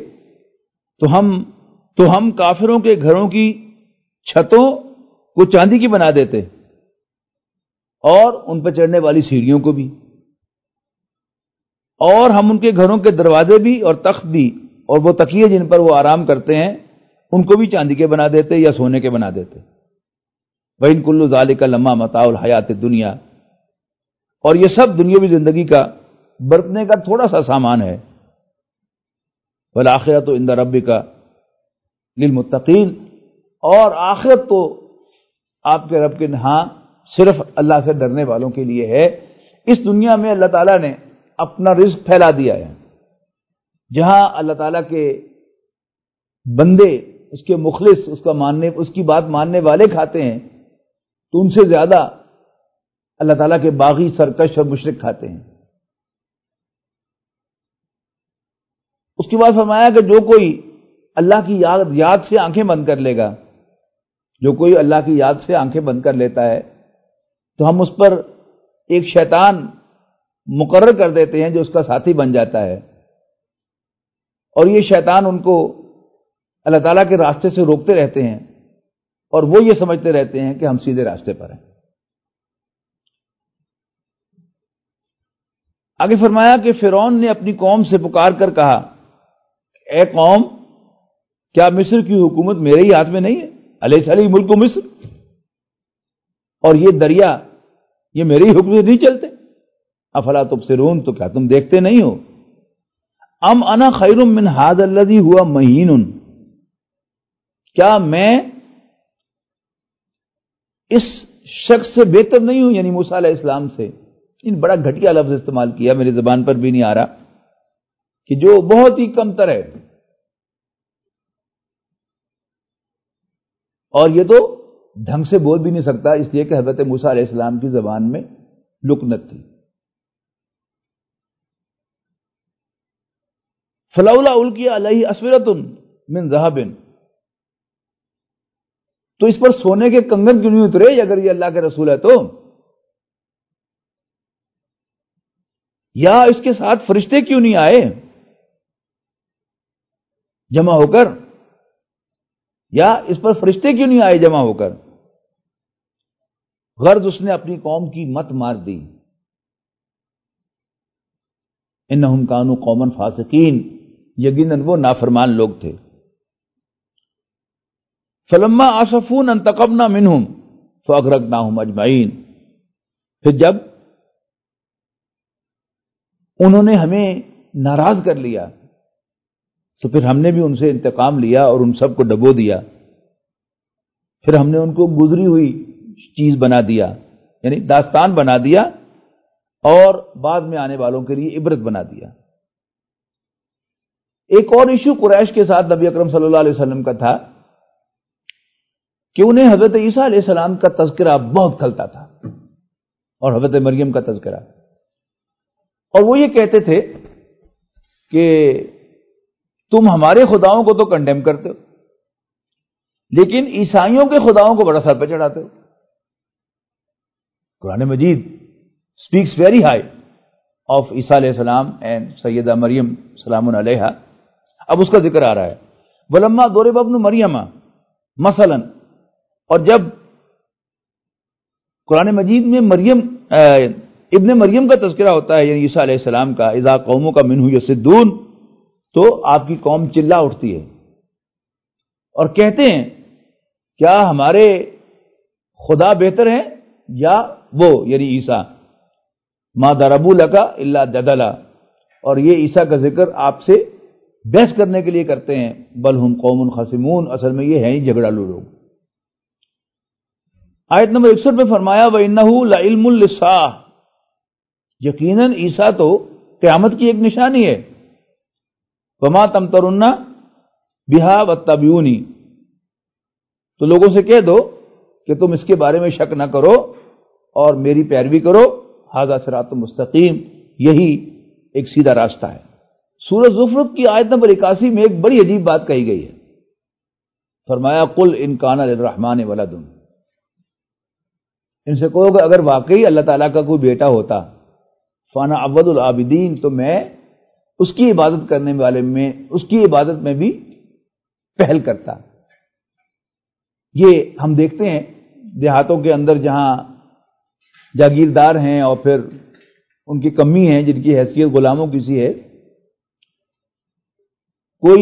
تو ہم کافروں کے گھروں کی چھتوں کو چاندی کی بنا دیتے اور ان پہ چڑھنے والی سیڑھیوں کو بھی، اور ہم ان کے گھروں کے دروازے بھی اور تخت بھی اور وہ تکیے جن پر وہ آرام کرتے ہیں ان کو بھی چاندی کے بنا دیتے یا سونے کے بنا دیتے۔ وَإِن كُلُّ ذَلِكَ لَمَّا مَتَاعُ الْحَيَاةِ الدُّنْيَا، اور یہ سب دنیاوی زندگی کا برتنے کا تھوڑا سا سامان ہے۔ وَالْآخِرَةُ عِندَ رَبِّكَ لِلْمُتَّقِينَ، اور آخرت تو آپ کے رب کے ہاں صرف اللہ سے ڈرنے والوں کے لیے ہے۔ اس دنیا میں اللہ تعالیٰ نے اپنا رزق پھیلا دیا ہے، جہاں اللہ تعالیٰ کے بندے، اس کے مخلص، اس کی بات ماننے والے کھاتے ہیں تو ان سے زیادہ اللہ تعالیٰ کے باغی، سرکش اور مشرک کھاتے ہیں۔ اس کے بعد فرمایا کہ جو کوئی اللہ کی یاد سے آنکھیں بند کر لے گا، جو کوئی اللہ کی یاد سے آنکھیں بند کر لیتا ہے تو ہم اس پر ایک شیطان مقرر کر دیتے ہیں جو اس کا ساتھی بن جاتا ہے، اور یہ شیطان ان کو اللہ تعالیٰ کے راستے سے روکتے رہتے ہیں اور وہ یہ سمجھتے رہتے ہیں کہ ہم سیدھے راستے پر ہیں۔ آگے فرمایا کہ فرعون نے اپنی قوم سے پکار کر کہا، اے قوم، کیا مصر کی حکومت میرے ہی ہاتھ میں نہیں ہے؟ الیس لی ملک مصر، اور یہ دریا یہ میرے ہی حکم سے نہیں چلتے؟ افلا تبصرون، تو کیا تم دیکھتے نہیں ہو؟ ام انا خیر من ھذا الذی ھوا مہین، کیا میں اس شخص سے بہتر نہیں ہوں، یعنی موسیٰ علیہ السلام سے۔ ان بڑا گھٹیا لفظ استعمال کیا، میری زبان پر بھی نہیں آ رہا، کہ جو بہت ہی کمتر ہے، اور یہ تو ڈھنگ سے بول بھی نہیں سکتا، اس لیے کہ حضرت موسیٰ علیہ السلام کی زبان میں لکنت تھی۔ فلولا القی علیہ اسورۃ من ذہب، تو اس پر سونے کے کنگن کیوں نہیں اترے اگر یہ اللہ کے رسول ہے تو؟ یا اس کے ساتھ فرشتے کیوں نہیں آئے جمع ہو کر؟ یا اس پر فرشتے کیوں نہیں آئے جمع ہو کر؟ غرض اس نے اپنی قوم کی مت مار دی۔ انہم کانوا قوما فاسقین، یقیناً وہ نافرمان لوگ تھے۔ فلما آسفونا انتقمنا منہم فاغرقناہم اجمعین، پھر جب انہوں نے ہمیں ناراض کر لیا تو پھر ہم نے بھی ان سے انتقام لیا اور ان سب کو ڈبو دیا، پھر ہم نے ان کو گزری ہوئی چیز بنا دیا، یعنی داستان بنا دیا، اور بعد میں آنے والوں کے لیے عبرت بنا دیا۔ ایک اور ایشو قریش کے ساتھ نبی اکرم صلی اللہ علیہ وسلم کا تھا کہ انہیں حضرت عیسیٰ علیہ السلام کا تذکرہ بہت کھلتا تھا اور حضرت مریم کا تذکرہ، اور وہ یہ کہتے تھے کہ تم ہمارے خداؤں کو تو کنڈیم کرتے ہو لیکن عیسائیوں کے خداؤں کو بڑا سر پہ چڑھاتے ہو۔ قرآن مجید speaks very high of عیسیٰ علیہ السلام and سیدہ مریم سلام علیہا۔ اب اس کا ذکر آ رہا ہے، ولما ضرب ابن مریم مثلا، اور جب قرآن مجید میں ابن مریم کا تذکرہ ہوتا ہے یعنی عیسیٰ علیہ السلام کا، اذا قوموں کا منہ یصدون، تو آپ کی قوم چلا اٹھتی ہے اور کہتے ہیں کیا ہمارے خدا بہتر ہیں یا وہ، یعنی عیسیٰ، ما ضربوا لک الا جدلا، اور یہ عیسیٰ کا ذکر آپ سے بحث کرنے کے لیے کرتے ہیں، بل ہم قوم خصمون، اصل میں یہ ہیں ہی جھگڑالو لوگ۔ آیت نمبر 61 میں فرمایا وَإِنَّهُ لَعِلْمٌ لِلسَّاعَةِ، یقیناً عیسیٰ تو قیامت کی ایک نشانی ہے۔ وَمَا تَمْتَرُنَّ بِهَا وَاتَّبِعُونِ، تو لوگوں سے کہہ دو کہ تم اس کے بارے میں شک نہ کرو اور میری پیروی کرو، ھذا صراط مستقیم، یہی ایک سیدھا راستہ ہے۔ سورہ زخرف کی آیت نمبر 81 میں ایک بڑی عجیب بات کہی گئی ہے، فرمایا قل ان کان للرحمن ولد، ان سے کہو کہ اگر واقعی اللہ تعالیٰ کا کوئی بیٹا ہوتا فانا اول العابدین، تو میں اس کی عبادت کرنے والے میں، اس کی عبادت میں بھی پہل کرتا۔ یہ ہم دیکھتے ہیں دیہاتوں کے اندر جہاں جاگیردار ہیں اور پھر ان کی کمی ہے، جن کی حیثیت غلاموں کی سی ہے، کوئی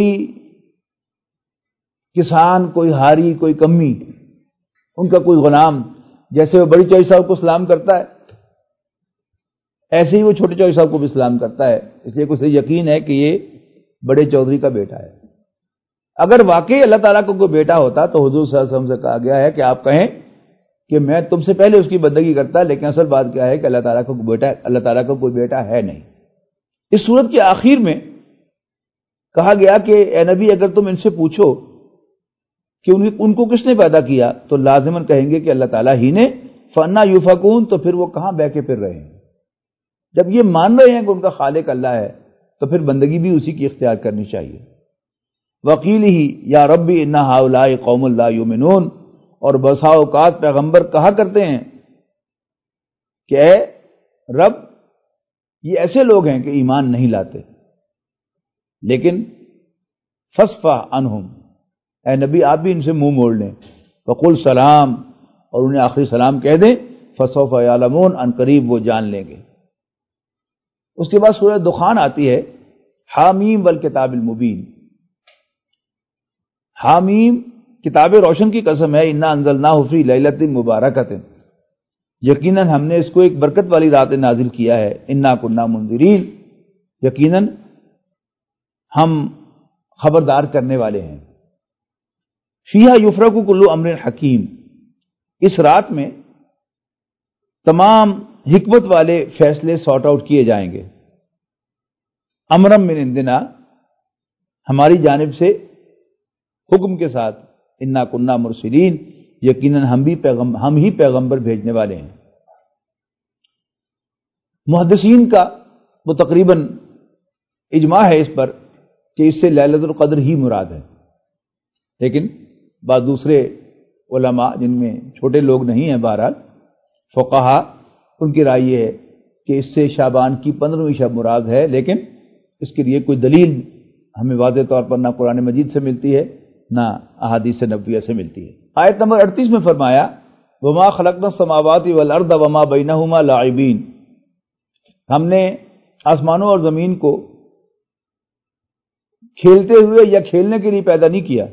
کسان، کوئی ہاری، کوئی کمی، ان کا کوئی غلام جیسے وہ بڑی چوہدری صاحب کو سلام کرتا ہے، ایسے ہی وہ چھوٹے چوہدری صاحب کو بھی سلام کرتا ہے، اس لیے اسے یقین ہے کہ یہ بڑے چودھری کا بیٹا ہے۔ اگر واقعی اللہ تعالیٰ کو کوئی بیٹا ہوتا تو حضور صلی اللہ علیہ وسلم سے کہا گیا ہے کہ آپ کہیں کہ میں تم سے پہلے اس کی بندگی کرتا، لیکن اصل بات کیا ہے کہ اللہ تعالیٰ کا کوئی بیٹا ہے نہیں۔ اس صورت کے آخر میں کہا گیا کہ اے نبی، اگر تم ان سے پوچھو کہ ان کو کس نے پیدا کیا تو لازماً کہیں گے کہ اللہ تعالیٰ ہی نے، فَأَنَّىٰ يُؤْفَكُونَ، تو پھر وہ کہاں بہ کے پھر رہے ہیں؟ جب یہ مان رہے ہیں کہ ان کا خالق اللہ ہے تو پھر بندگی بھی اسی کی اختیار کرنی چاہیے۔ وَقِيلِهِ يَا رَبِّ إِنَّ هَٰؤُلَاءِ قَوْمٌ لَا يُؤْمِنُونَ، اور بسا اوقات پیغمبر کہا کرتے ہیں کہ اے رب، یہ ایسے لوگ ہیں کہ ایمان نہیں لاتے، لیکن فَاصْفَحْ عَنْهُمْ، اے نبی آپ بھی ان سے منہ موڑ لیں، وَقُلْ سلام، اور انہیں آخری سلام کہہ دیں، فَسَوْفَ يَعْلَمُونَ، ان قریب وہ جان لیں گے۔ اس کے بعد سورہ دخان آتی ہے، حامیم والکتاب المبین۔ حامیم کتاب روشن کی قسم ہے، انا انزلناہ فی لیلۃ مبارکۃ، یقیناً ہم نے اس کو ایک برکت والی رات نازل کیا ہے، انا کنا منذرین، یقیناً ہم خبردار کرنے والے ہیں۔ فیہا یفرق کل امر حکیم، اس رات میں تمام حکمت والے فیصلے سارٹ آؤٹ کیے جائیں گے۔ امرم من عندنا، ہماری جانب سے حکم کے ساتھ، انا کننا مرسلین، یقیناً ہم ہی پیغمبر بھیجنے والے ہیں۔ محدثین کا وہ تقریباً اجماع ہے اس پر کہ اس سے لیلۃ القدر ہی مراد ہے، لیکن بعض دوسرے علماء جن میں چھوٹے لوگ نہیں ہیں، بہرحال فقہا، ان کی رائے یہ ہے کہ اس سے شعبان کی 15ویں شب مراد ہے، لیکن اس کے لیے کوئی دلیل ہمیں واضح طور پر نہ قرآن مجید سے ملتی ہے نہ احادیث نبویہ سے ملتی ہے۔ آیت نمبر 38 میں فرمایا، وما خلقنا السماوات والارض وما بینہما لاعبین، ہم نے آسمانوں اور زمین کو کھیلتے ہوئے یا کھیلنے کے لیے پیدا نہیں کیا،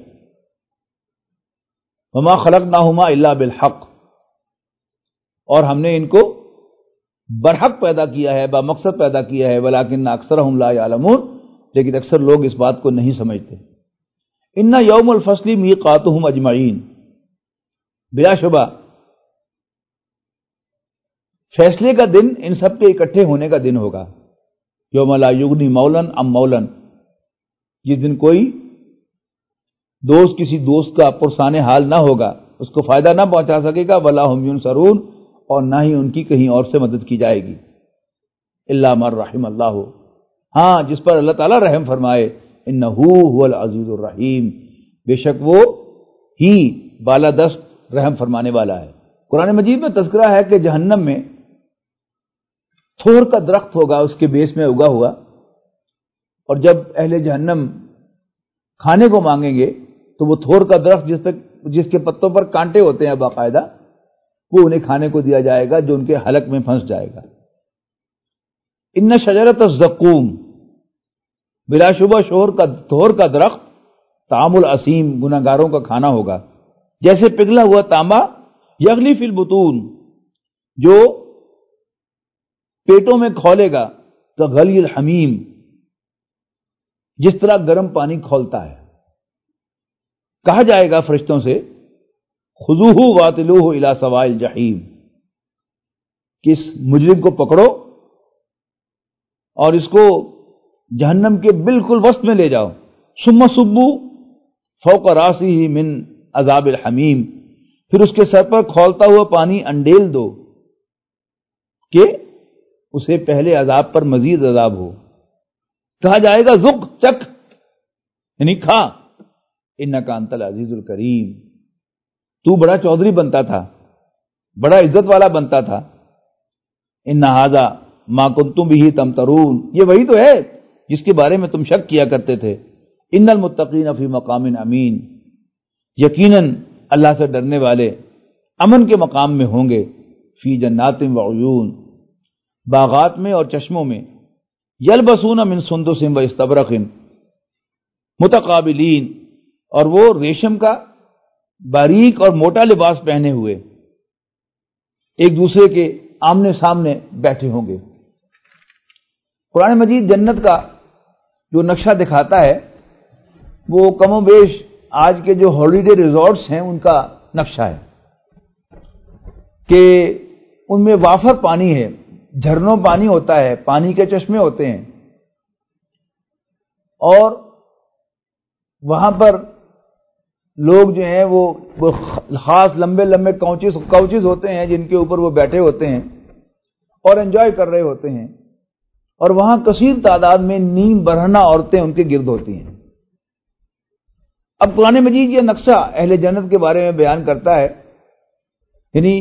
وما خلقناہما الا بالحق، اور ہم نے ان کو برحق پیدا کیا ہے، بامقصد پیدا کیا ہے، ولکن اکثرہم لا یعلمون، لیکن اکثر لوگ اس بات کو نہیں سمجھتے۔ ان یوم الفصل میقاتہم اجمعین، بلا شبہ فیصلے کا دن ان سب کے اکٹھے ہونے کا دن ہوگا، یوم لا یغنی مولاً عن مولاً، جس دن کوئی دوست کسی دوست کا پرسان حال نہ ہوگا، اس کو فائدہ نہ پہنچا سکے گا، ولا ہم ینصرون، اور نہ ہی ان کی کہیں اور سے مدد کی جائے گی، الا من رحم اللہ، ہاں جس پر اللہ تعالیٰ رحم فرمائے، انہ هو العزیز الرحیم، بے شک وہ ہی بالادست رحم فرمانے والا ہے۔ قرآن مجید میں تذکرہ ہے کہ جہنم میں تھور کا درخت ہوگا اس کے بیس میں اگا ہوا، اور جب اہل جہنم کھانے کو مانگیں گے تو وہ تھور کا درخت جس کے پتوں پر کانٹے ہوتے ہیں باقاعدہ، وہ انہیں کھانے کو دیا جائے گا جو ان کے حلق میں پھنس جائے گا۔ ان شجرۃ الزقوم، بلا شبہ تھور کا درخت طعام الاسیم، گناہگاروں کا کھانا ہوگا، جیسے پگھلا ہوا تانبا، یغلی فی البطون، جو پیٹوں میں کھولے گا، تو غلی الحمیم، جس طرح گرم پانی کھولتا ہے۔ کہا جائے گا فرشتوں سے، خذوہ واطلوہ الی سواء الجحیم، کہ اس مجرم کو پکڑو اور اس کو جہنم کے بالکل وسط میں لے جاؤ، ثم صبوا فوق راسہ من عذاب الحمیم، پھر اس کے سر پر کھولتا ہوا پانی انڈیل دو کہ اسے پہلے عذاب پر مزید عذاب ہو۔ کہا جائے گا ذق، چکھ، یعنی کھا، انک انت العزیز الکریم، تو بڑا چودھری بنتا تھا، بڑا عزت والا بنتا تھا، ان ھذا ما کنتم به تمترون، یہ وہی تو ہے جس کے بارے میں تم شک کیا کرتے تھے۔ ان المتقین فی مقام امین، یقیناً اللہ سے ڈرنے والے امن کے مقام میں ہوں گے، فی جنات و عیون، باغات میں اور چشموں میں، یلبسون من سندس و استبرق، متقابلین، اور وہ ریشم کا باریک اور موٹا لباس پہنے ہوئے ایک دوسرے کے آمنے سامنے بیٹھے ہوں گے۔ قرآن مجید جنت کا جو نقشہ دکھاتا ہے وہ کم و بیش آج کے جو ہالیڈے ریزورٹس ہیں ان کا نقشہ ہے کہ ان میں وافر پانی ہے، جھرنوں پانی ہوتا ہے، پانی کے چشمے ہوتے ہیں، اور وہاں پر لوگ جو ہیں وہ خاص لمبے لمبے کوچز ہوتے ہیں جن کے اوپر وہ بیٹھے ہوتے ہیں اور انجوائے کر رہے ہوتے ہیں، اور وہاں کثیر تعداد میں نیم برہنہ عورتیں ان کے گرد ہوتی ہیں۔ اب قرآن مجید یہ نقشہ اہل جنت کے بارے میں بیان کرتا ہے، یعنی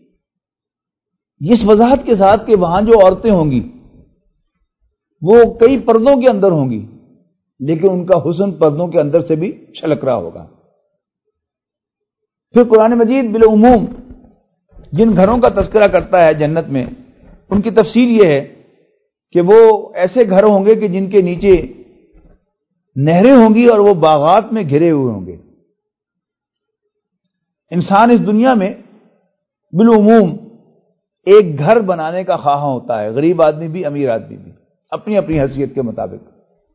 اس وضاحت کے ساتھ کہ وہاں جو عورتیں ہوں گی وہ کئی پردوں کے اندر ہوں گی، لیکن ان کا حسن پردوں کے اندر سے بھی چھلک رہا ہوگا۔ پھر قرآن مجید بالعموم جن گھروں کا تذکرہ کرتا ہے جنت میں، ان کی تفصیل یہ ہے کہ وہ ایسے گھر ہوں گے کہ جن کے نیچے نہریں ہوں گی اور وہ باغات میں گھرے ہوئے ہوں گے۔ انسان اس دنیا میں بالعموم ایک گھر بنانے کا خواہاں ہوتا ہے، غریب آدمی بھی امیر آدمی بھی، اپنی اپنی حیثیت کے مطابق۔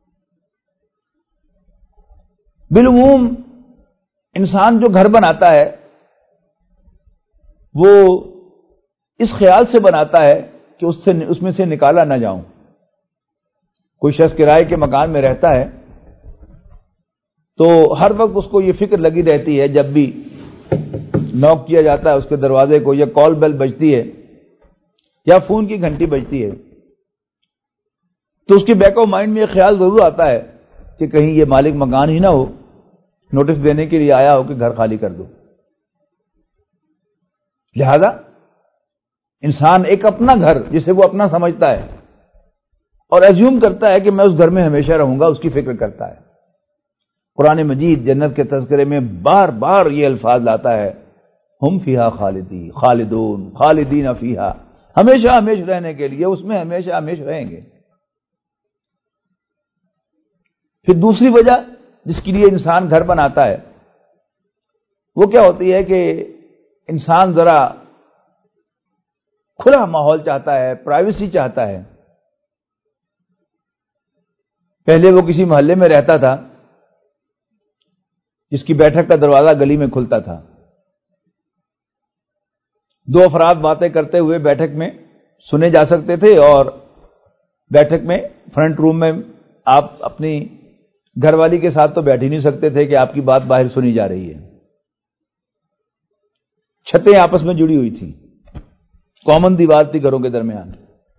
بالعموم انسان جو گھر بناتا ہے وہ اس خیال سے بناتا ہے کہ اس میں سے نکالا نہ جاؤں۔ کوئی شخص کرائے کے مکان میں رہتا ہے تو ہر وقت اس کو یہ فکر لگی رہتی ہے، جب بھی نوک کیا جاتا ہے اس کے دروازے کو، یا کال بیل بجتی ہے یا فون کی گھنٹی بجتی ہے، تو اس کے بیک آف مائنڈ میں یہ خیال ضرور آتا ہے کہ کہیں یہ مالک مکان ہی نہ ہو نوٹس دینے کے لیے آیا ہو کہ گھر خالی کر دو۔ لہذا انسان ایک اپنا گھر جسے وہ اپنا سمجھتا ہے اور ایزیوم کرتا ہے کہ میں اس گھر میں ہمیشہ رہوں گا، اس کی فکر کرتا ہے۔ قرآن مجید جنت کے تذکرے میں بار بار یہ الفاظ لاتا ہے، ہم فیہا خالدون خالدین فیہا، ہمیشہ ہمیشہ رہنے کے لیے اس میں ہمیشہ ہمیشہ رہیں گے۔ پھر دوسری وجہ جس کے لیے انسان گھر بناتا ہے وہ کیا ہوتی ہے کہ انسان ذرا کھلا ماحول چاہتا ہے، پرائیویسی چاہتا ہے۔ پہلے وہ کسی محلے میں رہتا تھا جس کی بیٹھک کا دروازہ گلی میں کھلتا تھا، دو افراد باتیں کرتے ہوئے بیٹھک میں سنے جا سکتے تھے، اور بیٹھک میں فرنٹ روم میں آپ اپنی گھر والی کے ساتھ تو بیٹھ ہی نہیں سکتے تھے کہ آپ کی بات باہر سنی جا رہی ہے۔ چھتیں آپس میں جڑی ہوئی تھیں، کامن دیوار تھی گھروں کے درمیان۔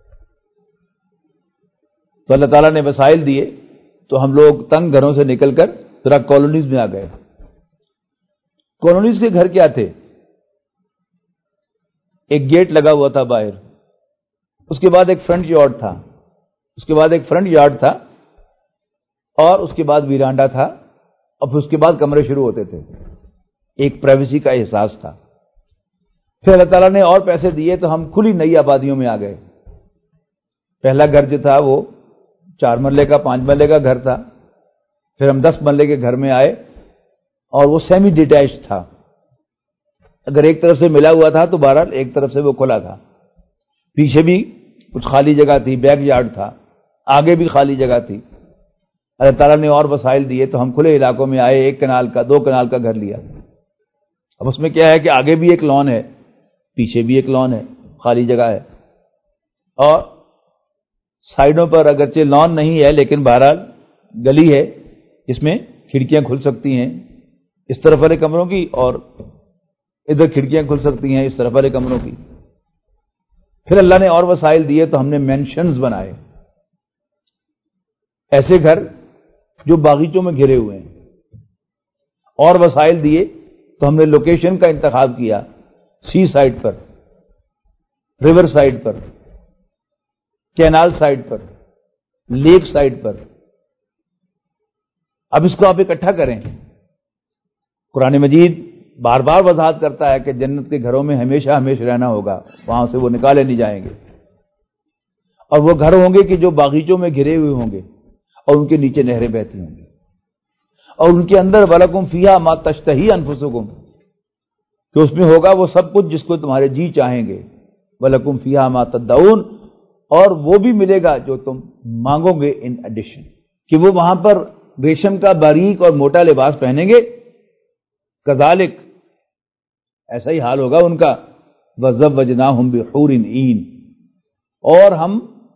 تو اللہ تعالیٰ نے وسائل دیے تو ہم لوگ تنگ گھروں سے نکل کر ذرا کالونیز میں آ گئے۔ کالونیز کے گھر کیا تھے؟ ایک گیٹ لگا ہوا تھا باہر، اس کے بعد ایک فرنٹ یارڈ تھا، اس کے بعد ایک فرنٹ یارڈ تھا، اور اس کے بعد ویرانڈا تھا، اور پھر اس کے بعد کمرے شروع ہوتے تھے۔ ایک پرائیویسی کا احساس تھا۔ پھر اللہ تعالیٰ نے اور پیسے دیے تو ہم کھلی نئی آبادیوں میں آ گئے۔ پہلا گھر جو تھا وہ 4 مرلے کا 5 مرلے کا گھر تھا، پھر ہم 10 مرلے کے گھر میں آئے اور وہ سیمی ڈیٹیچڈ تھا۔ اگر ایک طرف سے ملا ہوا تھا تو بہرحال ایک طرف سے وہ کھلا تھا، پیچھے بھی کچھ خالی جگہ تھی، بیک یارڈ تھا، آگے بھی خالی جگہ تھی۔ اللہ تعالیٰ نے اور وسائل دیے تو ہم کھلے علاقوں میں آئے، 1 کنال کا 2 کنال کا گھر لیا۔ اب اس میں کیا ہے کہ آگے بھی ایک لان ہے، پیچھے بھی ایک لان ہے، خالی جگہ ہے، اور سائڈوں پر اگرچہ لان نہیں ہے لیکن بہرحال گلی ہے، اس میں کھڑکیاں کھل سکتی ہیں اس طرف والے کمروں کی، اور ادھر کھڑکیاں کھل سکتی ہیں اس طرف والے کمروں کی۔ پھر اللہ نے اور وسائل دیے تو ہم نے مینشنز بنائے، ایسے گھر جو باغیچوں میں گھرے ہوئے ہیں۔ اور وسائل دیے تو ہم نے لوکیشن کا انتخاب کیا، سی سائڈ پر، ریور سائڈ پر، کینال سائڈ پر، لیک سائڈ پر. اب اس کو آپ اکٹھا کریں. قرآن مجید بار بار وضاحت کرتا ہے کہ جنت کے گھروں میں ہمیشہ ہمیشہ رہنا ہوگا، وہاں سے وہ نکالے نہیں جائیں گے. اور وہ گھر ہوں گے کہ جو باغیچوں میں گھرے ہوئے ہوں گے اور ان کے نیچے نہریں بہتی ہوں گی، اور ان کے اندر وَلَكُمْ فِيهَا مَا تَشْتَهِي أَنفُسُكُمْ، کہ اس میں ہوگا وہ سب کچھ جس کو تمہارے جی چاہیں گے. وَلَكُمْ فِيهَا مَا تَدَّعُونَ، اور وہ بھی ملے گا جو تم مانگو گے ان ایڈیشن، کہ وہ وہاں پر ریشم کا باریک اور موٹا لباس پہنیں گے. کذالک، ایسا ہی حال ہوگا ان کا. وَزَوَّجْنَاهُمْ بِحُورٍ عِین، اور ہم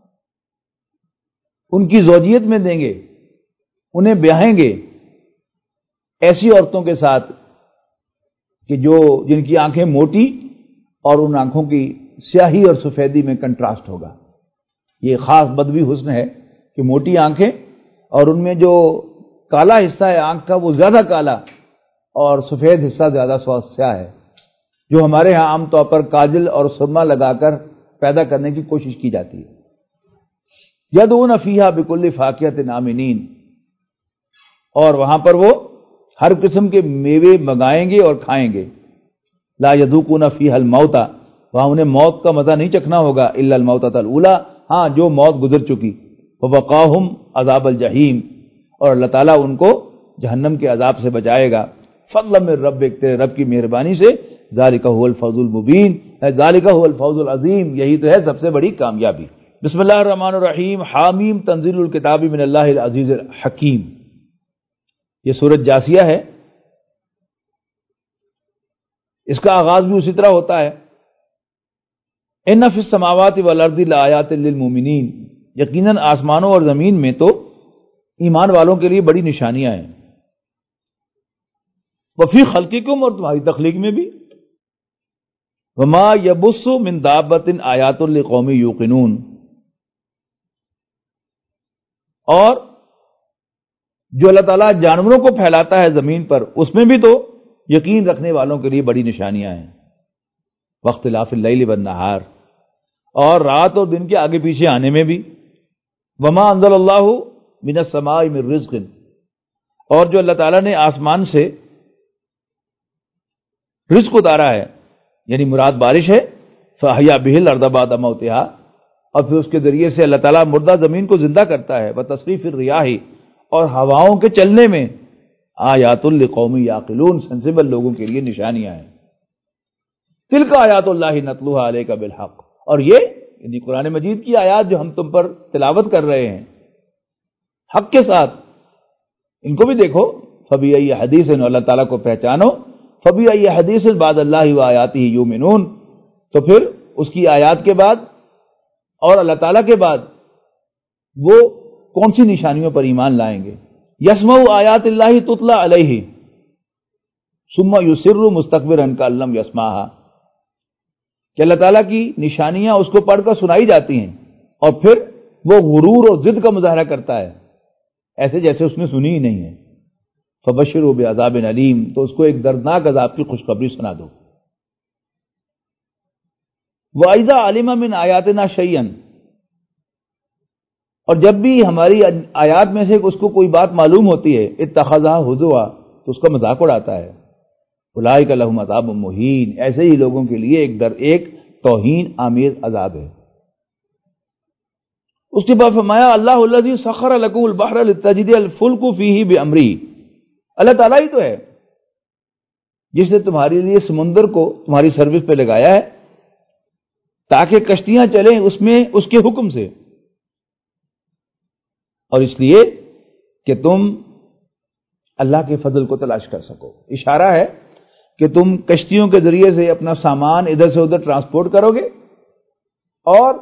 ان کی زوجیت میں دیں گے، انہیں بیاہیں گے ایسی عورتوں کے ساتھ کہ جن کی آنکھیں موٹی اور ان آنکھوں کی سیاہی اور سفیدی میں کنٹراسٹ ہوگا. یہ خاص بدوی حسن ہے کہ موٹی آنکھیں اور ان میں جو کالا حصہ ہے آنکھ کا وہ زیادہ کالا اور سفید حصہ زیادہ سیاہ ہے، جو ہمارے ہاں عام طور پر کاجل اور سرما لگا کر پیدا کرنے کی کوشش کی جاتی ہے. یدعون فیہا بکل فاکہۃ آمنین، اور وہاں پر وہ ہر قسم کے میوے منگائیں گے اور کھائیں گے. لا یذوقون فیہا الموت، وہاں انہیں موت کا مزہ نہیں چکھنا ہوگا. الا الموتۃ الاولی، ہاں جو موت گزر چکی. ووقاہم عذاب الجحیم، اور اللہ تعالیٰ ان کو جہنم کے عذاب سے بچائے گا. فضلا من ربک، تیرے رب کی مہربانی سے. ذالک هو الفوز المبین، ذالک هو الفوز العظیم، یہی تو ہے سب سے بڑی کامیابی. بسم اللہ الرحمن الرحیم. حامیم تنزیل الکتاب من اللہ العزیز الحکیم. یہ سورۃ جاسیہ ہے. اس کا آغاز بھی اسی طرح ہوتا ہے. ان فی السماوات والارض لآیات للمؤمنین، یقیناً آسمانوں اور زمین میں تو ایمان والوں کے لیے بڑی نشانیاں ہیں. وفی خلقکم، اور تمہاری تخلیق میں بھی. وما یبث من دابۃ آیات لقوم یوقنون، اور جو اللہ تعالیٰ جانوروں کو پھیلاتا ہے زمین پر اس میں بھی تو یقین رکھنے والوں کے لیے بڑی نشانیاں ہیں. واختلاف اللیل والنہار، اور رات اور دن کے آگے پیچھے آنے میں بھی. وما انزل اللہ من السماء من رزق، اور جو اللہ تعالیٰ نے آسمان سے رزق اتارا ہے، یعنی مراد بارش ہے. فاحیا بہ الارض بعد موتہا، اور پھر اس کے ذریعے سے اللہ تعالیٰ مردہ زمین کو زندہ کرتا ہے. وتصریف الریاح، اور ہواؤں کے چلنے میں. آیات لقوم یعقلون، سینسیبل لوگوں کے لیے نشانیاں ہیں. تلک آیات اللہ نتلوها علیک بالحق، اور یہ یعنی قرآن مجید کی آیات جو ہم تم پر تلاوت کر رہے ہیں حق کے ساتھ، ان کو بھی دیکھو. فبأی حدیث، اللہ تعالیٰ کو پہچانو. فبأی حدیث بعد اللہ وآیاتہ یؤمنون، تو پھر اس کی آیات کے بعد اور اللہ تعالیٰ کے بعد وہ کون سی نشانیوں پر ایمان لائیں گے. یسمع آیات اللہ تتلی علیہ ثم یصر مستکبرا کأن لم یسمعها، کہ اللہ تعالیٰ کی نشانیاں اس کو پڑھ کر سنائی جاتی ہیں اور پھر وہ غرور اور ضد کا مظاہرہ کرتا ہے ایسے جیسے اس نے سنی ہی نہیں ہے. فبشرہ بعذاب علیم، تو اس کو ایک دردناک عذاب کی خوشخبری سنا دو. وَإِذَا عَلِمَ مِنْ آیَاتِنَا شَيْئًا، اور جب بھی ہماری آیات میں سے اس کو کوئی بات معلوم ہوتی ہے، اتخذها ہزوا، تو اس کا مذاق اڑاتا ہے. اولئک لہم عذاب مہین، ایسے ہی لوگوں کے لیے ایک توہین آمیز عذاب ہے. اس کے بعد فرمایا اللہ الذی سخر لکم البحر لتجری الفلک فیہ بامرہ، اللہ تعالیٰ ہی تو ہے جس نے تمہارے لیے سمندر کو تمہاری سروس پہ لگایا ہے تاکہ کشتیاں چلیں اس میں اس کے حکم سے، اور اس لیے کہ تم اللہ کے فضل کو تلاش کر سکو. اشارہ ہے کہ تم کشتیوں کے ذریعے سے اپنا سامان ادھر سے ادھر ٹرانسپورٹ کرو گے اور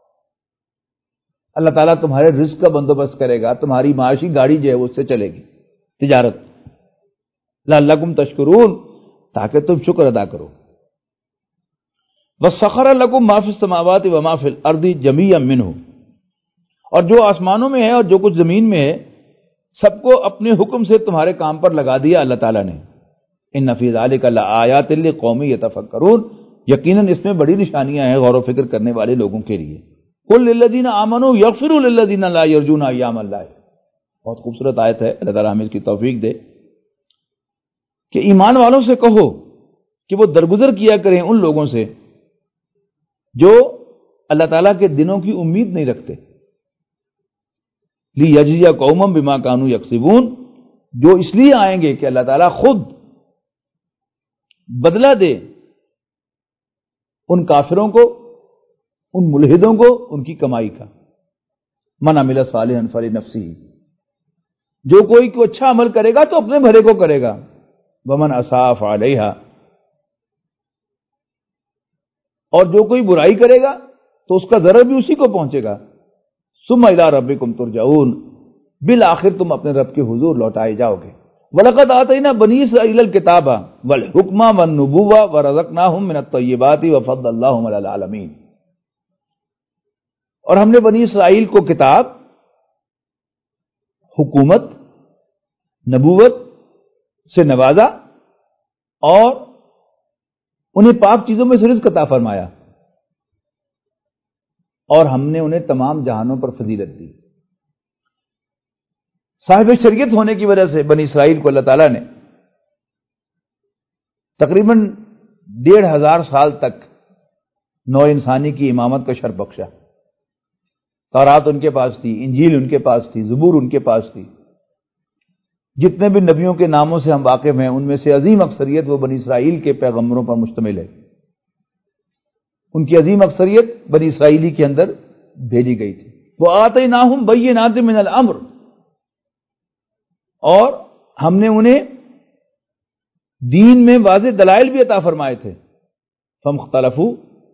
اللہ تعالیٰ تمہارے رزق کا بندوبست کرے گا. تمہاری معاشی گاڑی جو ہے وہ اس سے چلے گی، تجارت. لعلکم تشکرون، تاکہ تم شکر ادا کرو. وَسَخَرَ لَكُم مَّا فِي السَّمَاوَاتِ وَمَا فِي الْأَرْضِ جَمِيعًا مِّنْهُ، اور جو آسمانوں میں ہے اور جو کچھ زمین میں ہے سب کو اپنے حکم سے تمہارے کام پر لگا دیا اللہ تعالیٰ نے. ان فی ذلک لآیات لقوم یتفکرون، یقیناً اس میں بڑی نشانیاں ہیں غور و فکر کرنے والے لوگوں کے لیے. قل للذین آمنوا یغفروا للذین لا یرجون ایام اللہ. بہت خوبصورت آیت ہے، اللہ تعالیٰ ہمیں اس کی توفیق دے کہ ایمان والوں سے کہو کہ وہ درگزر کیا کریں ان لوگوں سے جو اللہ تعالیٰ کے دنوں کی امید نہیں رکھتے. لیجزی قوما بما کانوا یکسبون، جو اس لیے آئیں گے کہ اللہ تعالیٰ خود بدلہ دے ان کافروں کو، ان ملحدوں کو ان کی کمائی کا. من عمل صالحا فلنفسہ، جو کوئی کو اچھا عمل کرے گا تو اپنے بھلے کو کرے گا. ومن اساء فعلیہا، اور جو کوئی برائی کرے گا تو اس کا ضرر بھی اسی کو پہنچے گا. ثم الی ربکم ترجعون، بالآخر تم اپنے رب کے حضور لوٹائے جاؤ گے. وَلَقَدْ آتَيْنَا بَنِي إِسْرَائِيلَ الْكِتَابَ وَالْحُكْمَ وَالنُّبُوَّةَ وَرَزَقْنَاهُم مِّنَ الطَّيِّبَاتِ وَفَضَّلْنَاهُمْ عَلَى الْعَالَمِينَ. اور ہم نے بنی اسرائیل کو کتاب، حکومت، نبوت سے نوازا اور انہیں پاک چیزوں میں سے رزق عطا فرمایا، اور ہم نے انہیں تمام جہانوں پر فضیلت دی. صاحب شریعت ہونے کی وجہ سے بنی اسرائیل کو اللہ تعالیٰ نے تقریباً 1500 سال تک نو انسانی کی امامت کا شرف بخشا. تورات ان کے پاس تھی، انجیل ان کے پاس تھی، زبور ان کے پاس تھی. جتنے بھی نبیوں کے ناموں سے ہم واقف ہیں ان میں سے عظیم اکثریت وہ بنی اسرائیل کے پیغمبروں پر مشتمل ہے. ان کی عظیم اکثریت بنی اسرائیلی کے اندر بھیجی گئی تھی. وَآتَيْنَاهُمْ بَيِّنَاتٍ مِّنَ الْأَمْرِ، اور ہم نے انہیں دین میں واضح دلائل بھی عطا فرمائے تھے. فَمُخْتَلَفُوا،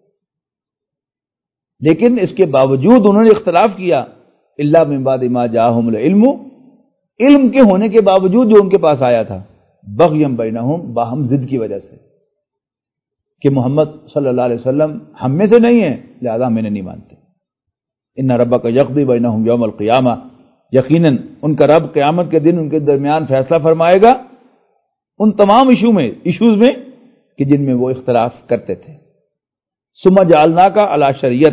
لیکن اس کے باوجود انہوں نے اختلاف کیا. إِلَّا مِن بَعْدِ مَا جَاءَهُمُ الْعِلْمُ، علم کے ہونے کے باوجود جو ان کے پاس آیا تھا. بغیم بینہم، باہم ضد کی وجہ سے کہ محمد صلی اللہ علیہ وسلم ہم میں سے نہیں ہیں لہذا ہم انہیں نہیں مانتے. ان ربک یقضی بینہم یوم القیامہ، یقیناً ان کا رب قیامت کے دن ان کے درمیان فیصلہ فرمائے گا ان تمام ایشوز میں کہ جن میں وہ اختلاف کرتے تھے. ثم جعلناک علی شریعت،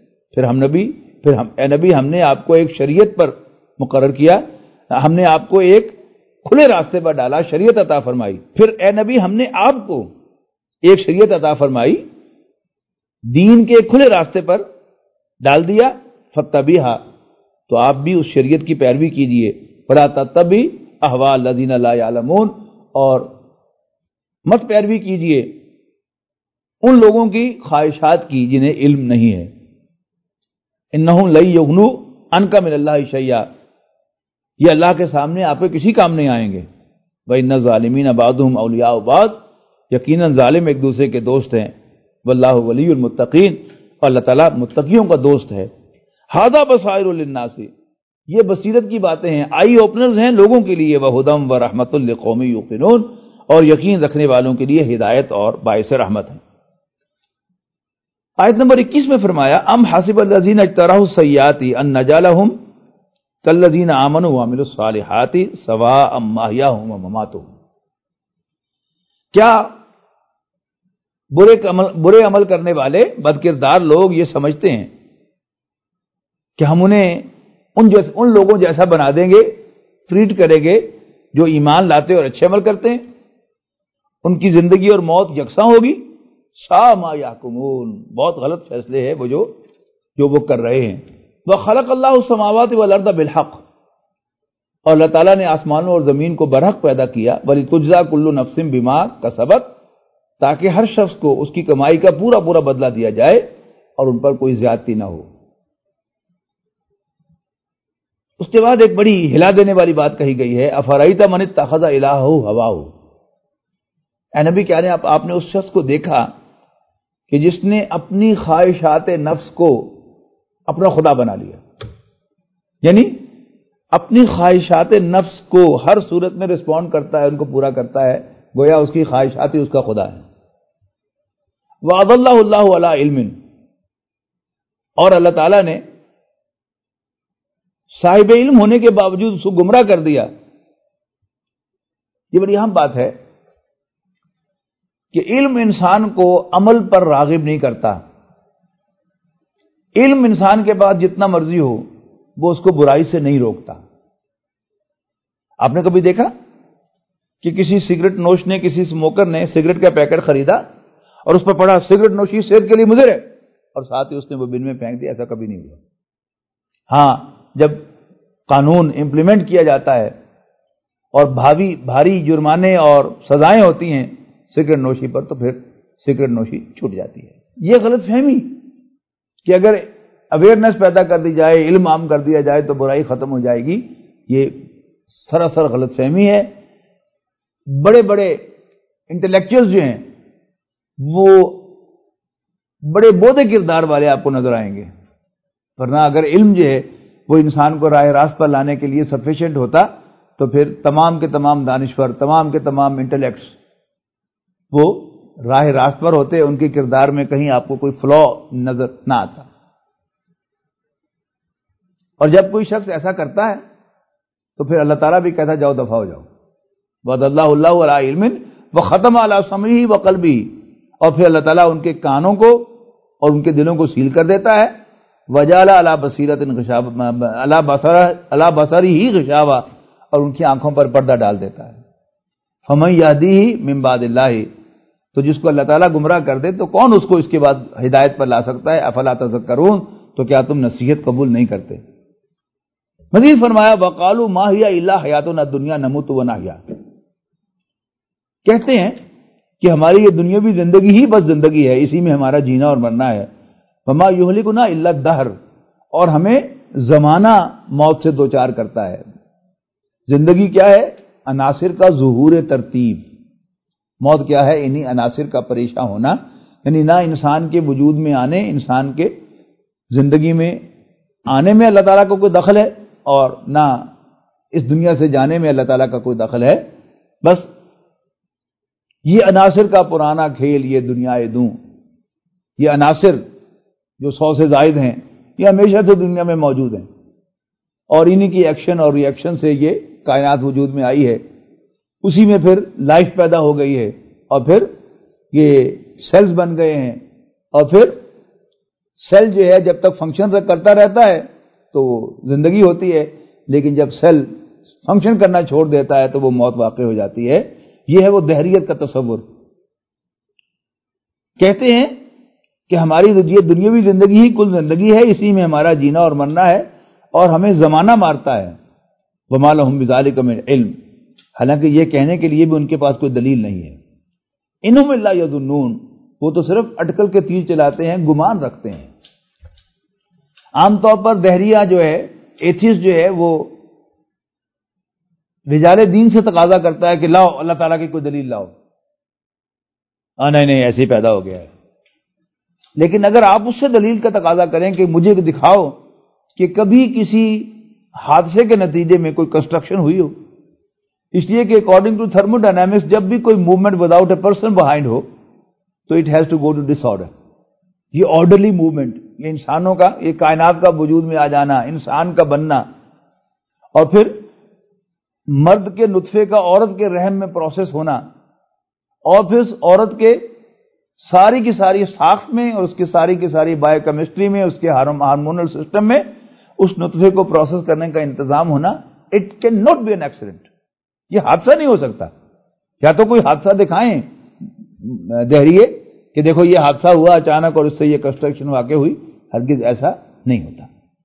اے نبی ہم نے آپ کو ایک شریعت پر مقرر کیا، ہم نے آپ کو ایک کھلے راستے پر ڈالا، شریعت عطا فرمائی. پھر اے نبی ہم نے آپ کو ایک شریعت عطا فرمائی، دین کے کھلے راستے پر ڈال دیا. فاتبعھا، تو آپ بھی اس شریعت کی پیروی کیجیے. ولا تتبع اہواء الذین لا یعلمون، اور مت پیروی کیجیے ان لوگوں کی خواہشات کی جنہیں علم نہیں ہے. انہم لن یغنوا عنک من اللہ شیئا، یہ اللہ کے سامنے آپ کے کسی کام نہیں آئیں گے. وَإِنَّ الظَّالِمِينَ بَعْضُهُمْ أَوْلِيَاءُ بَعْضٍ، یقیناً ظالم ایک دوسرے کے دوست ہیں. واللہ ولی المتقین، اور اللہ تعالیٰ متقیوں کا دوست ہے. ھذا بصائر للناس، یہ بصیرت کی باتیں ہیں، آئی اوپنرز ہیں لوگوں کے لیے. وہدی ورحمۃ لقوم یوقنون، اور یقین رکھنے والوں کے لیے ہدایت اور باعث رحمت ہے. آیت نمبر 21 میں فرمایا ام حسب الذین اجترحوا السیئات ان نجعلهم کالذین آمنوا وعملوا الصالحات سواء محیاہم ومماتہم، کیا برے عمل کرنے والے بد کردار لوگ یہ سمجھتے ہیں کہ ہم انہیں ان لوگوں جیسا بنا دیں گے، ٹریٹ کریں گے جو ایمان لاتے اور اچھے عمل کرتے ہیں، ان کی زندگی اور موت یکساں ہوگی. ساء ما یحکمون، بہت غلط فیصلے ہیں وہ جو وہ کر رہے ہیں. وخلق اللہ السماوات والارض بالحق، اور اللہ تعالیٰ نے آسمانوں اور زمین کو برحق پیدا کیا. وَلِتُجْزَىٰ كُلُّ نَفْسٍ بِمَا كَسَبَتْ، تاکہ ہر شخص کو اس کی کمائی کا پورا پورا بدلہ دیا جائے اور ان پر کوئی زیادتی نہ ہو. اس کے بعد ایک بڑی ہلا دینے والی بات کہی گئی ہے. افرأیت من اتخذ الہہ ہواہ، اے نبی کہہ رہے ہیں آپ نے اس شخص کو دیکھا کہ جس نے اپنی خواہشات نفس کو اپنا خدا بنا لیا، یعنی اپنی خواہشات نفس کو ہر صورت میں رسپونڈ کرتا ہے، ان کو پورا کرتا ہے، گویا اس کی خواہشات ہی اس کا خدا ہے. وَأَضَلَّهُ اللَّهُ عَلَىٰ عِلْمٍ، اور اللہ تعالیٰ نے صاحب علم ہونے کے باوجود اس کو گمراہ کر دیا. یہ بڑی اہم بات ہے کہ علم انسان کو عمل پر راغب نہیں کرتا. علم انسان کے پاس جتنا مرضی ہو وہ اس کو برائی سے نہیں روکتا. آپ نے کبھی دیکھا کہ کسی سگریٹ نوش نے، کسی اسموکر نے سگریٹ کا پیکٹ خریدا اور اس پر پڑھا سگریٹ نوشی صحت کے لیے مضر ہے، اور ساتھ ہی اس نے وہ بن میں پھینک دیا؟ ایسا کبھی نہیں ہوا. ہاں، جب قانون امپلیمنٹ کیا جاتا ہے اور بھاری جرمانے اور سزائیں ہوتی ہیں سگریٹ نوشی پر، تو پھر سگریٹ نوشی چھوٹ جاتی ہے. یہ غلط فہمی کہ اگر اویئرنیس پیدا کر دی جائے، علم عام کر دیا جائے تو برائی ختم ہو جائے گی، یہ سراسر غلط فہمی ہے. بڑے بڑے انٹلیکچوئل جو ہیں وہ بڑے بودے کردار والے آپ کو نظر آئیں گے، ورنہ اگر علم جو ہے وہ انسان کو راہ راست پر لانے کے لیے سفیشینٹ ہوتا تو پھر تمام کے تمام دانشور، تمام کے تمام انٹلیکٹس وہ راہ راست پر ہوتے، ان کے کردار میں کہیں آپ کو کوئی فلا نظر نہ آتا. اور جب کوئی شخص ایسا کرتا ہے تو پھر اللہ تعالیٰ بھی کہتا جاؤ دفع ہو جاؤ. وعد اللہ علی علم وختم علی سمعہ وقلبہ، اور پھر اللہ تعالیٰ ان کے کانوں کو اور ان کے دلوں کو سیل کر دیتا ہے. وجعل علی بصیرۃ غشاوہ، علی بصرہ غشاوہ، اور ان کی آنکھوں پر پردہ ڈال دیتا ہے. فمن یہدیہ من بعد اللہ، تو جس کو اللہ تعالیٰ گمراہ کر دے تو کون اس کو اس کے بعد ہدایت پر لا سکتا ہے؟ افلا تذکرون، تو کیا تم نصیحت قبول نہیں کرتے؟ مزید فرمایا وقالوا ما هي الا حیاتنا الدنیا نموت ونحیا، کہتے ہیں کہ ہماری یہ دنیاوی زندگی ہی بس زندگی ہے، اسی میں ہمارا جینا اور مرنا ہے. وما یہلکنا الا الدہر، اور ہمیں زمانہ موت سے دوچار کرتا ہے. زندگی کیا ہے؟ عناصر کا ظہور ترتیب. موت کیا ہے؟ انہی عناصر کا پریشاں ہونا، یعنی نہ انسان کے وجود میں آنے، انسان کے زندگی میں آنے میں اللہ تعالیٰ کو کوئی دخل ہے، اور نہ اس دنیا سے جانے میں اللہ تعالیٰ کا کوئی دخل ہے. بس یہ عناصر کا پرانا کھیل، یہ دنیا دوں، یہ عناصر جو 100 سے زائد ہیں یہ ہمیشہ سے دنیا میں موجود ہیں، اور انہی کی ایکشن اور ری ایکشن سے یہ کائنات وجود میں آئی ہے. اسی میں پھر لائف پیدا ہو گئی ہے، اور پھر یہ سیلز بن گئے ہیں، اور پھر سیل جو ہے جب تک فنکشن کرتا رہتا ہے تو زندگی ہوتی ہے، لیکن جب سیل فنکشن کرنا چھوڑ دیتا ہے تو وہ موت واقع ہو جاتی ہے. یہ ہے وہ دہریت کا تصور. کہتے ہیں کہ ہماری یہ دنیاوی زندگی ہی کل زندگی ہے، اسی میں ہمارا جینا اور مرنا ہے، اور ہمیں زمانہ مارتا ہے. وما لهم بذلک من علم، حالانکہ یہ کہنے کے لیے بھی ان کے پاس کوئی دلیل نہیں ہے. انہم الا یظنون، وہ تو صرف اٹکل کے تیر چلاتے ہیں، گمان رکھتے ہیں. عام طور پر دہریہ جو ہے، ایتھیسٹ جو ہے، وہ رجال دین سے تقاضا کرتا ہے کہ لاؤ اللہ تعالیٰ کی کوئی دلیل لاؤ. نہیں ایسے ہی پیدا ہو گیا ہے. لیکن اگر آپ اس سے دلیل کا تقاضا کریں کہ مجھے دکھاؤ کہ کبھی کسی حادثے کے نتیجے میں کوئی کنسٹرکشن ہوئی ہو، اس لیے کہ اکارڈنگ ٹو تھرمو ڈائنامکس جب بھی کوئی movement without a person behind ہو تو it has to go to disorder. یہ آرڈرلی موومنٹ، یہ انسانوں کا، یہ کائنات کا وجود میں آ جانا، انسان کا بننا، اور پھر مرد کے نطفے کا عورت کے رحم میں پروسیس ہونا، اور پھر اس عورت کے ساری کی ساری ساخت میں اور اس کی ساری بایو کیمسٹری میں، اس کے ہارمونل سسٹم میں اس نطفے کو پروسیس کرنے کا انتظام ہونا. It can not be an accident, یہ حادثہ نہیں ہو سکتا. یا تو کوئی حادثہ دکھائیں دہریے کہ دیکھو یہ حادثہ ہوا اچانک اور اس سے یہ کنسٹرکشن واقع ہوئی، ہرگز ایسا نہیں ہوتا.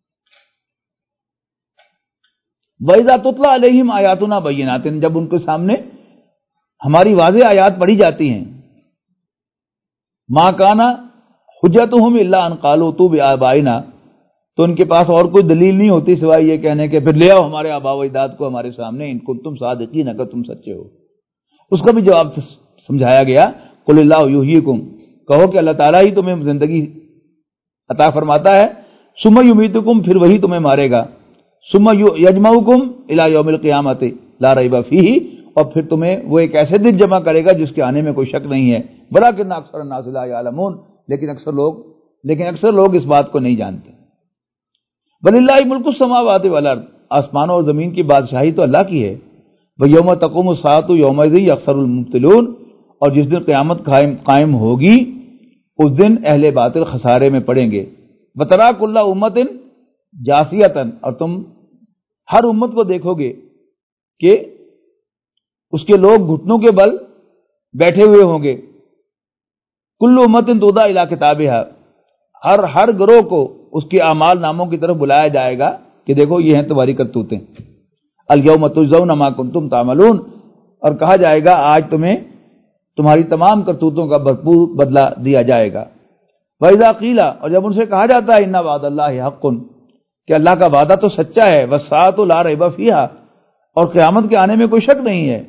وَإِذَا تُتْلَىٰ عَلَيْهِمْ آيَاتُنَا بَيِّنَاتٍ، جب ان کے سامنے ہماری واضح آیات پڑھی جاتی ہیں، مَا كَانَ حُجَّتُهُمْ إِلَّا أَن قَالُوا ائْتُوا بِآبَائِنَا، تو ان کے پاس اور کوئی دلیل نہیں ہوتی سوائے یہ کہنے کہ پھر لے آؤ ہمارے آباء و اجداد کو ہمارے سامنے، ان کنتم صادقین، اگر تم سچے ہو. اس کا بھی جواب سمجھایا گیا، قُلِ اللَّهُ يُحْيِيكُمْ، کہو کہ اللہ تعالیٰ ہی تمہیں زندگی عطا فرماتا ہے، ثُمَّ يُمِيتُكُمْ، پھر وہی تمہیں مارے گا، ثُمَّ يَجْمَعُكُمْ إِلَىٰ يَوْمِ الْقِيَامَةِ لَا رَيْبَ فِيهِ، اور پھر تمہیں وہ ایک ایسے دن جمع کرے گا جس کے آنے میں کوئی شک نہیں ہے. وَلَٰكِنَّ أَكْثَرَ النَّاسِ لَا يَعْلَمُونَ، لیکن اکثر لوگ اس بات کو نہیں جانتے. وَلِلَّهِ مُلْكُ السَّمَاوَاتِ وَالْأَرْضِ، آسمانوں اور زمین کی بادشاہی تو اللہ کی ہے. وَيَوْمَ تَقُومُ السَّاعَةُ يَوْمَئِذٍ يَخْسَرُ الْمُبْطِلُونَ، اور جس دن قیامت قائم ہوگی اس دن اہل باطل خسارے میں پڑیں گے. وترا کل امت جاثیۃ، اور تم ہر امت کو دیکھو گے کہ اس کے لوگ گھٹنوں کے بل بیٹھے ہوئے ہوں گے. کل امت تدعی الی کتابها، ہر گروہ کو اس کے اعمال ناموں کی طرف بلایا جائے گا کہ دیکھو یہ ہیں تمہاری کرتوتیں. الیوم تجزون ما کنتم تعملون، اور کہا جائے گا آج تمہیں تمہاری تمام کرتوتوں کا بھرپور بدلہ دیا جائے گا. وَإِذَا قِيلَ، اور جب ان سے کہا جاتا ہے اِنَّ وعد اللَّهِ حَقٌّ، کہ اللہ کا وعدہ تو سچا ہے، وَالسَّاعَةُ لَا رَيْبَ فِيهَا، اور قیامت کے آنے میں کوئی شک نہیں ہے،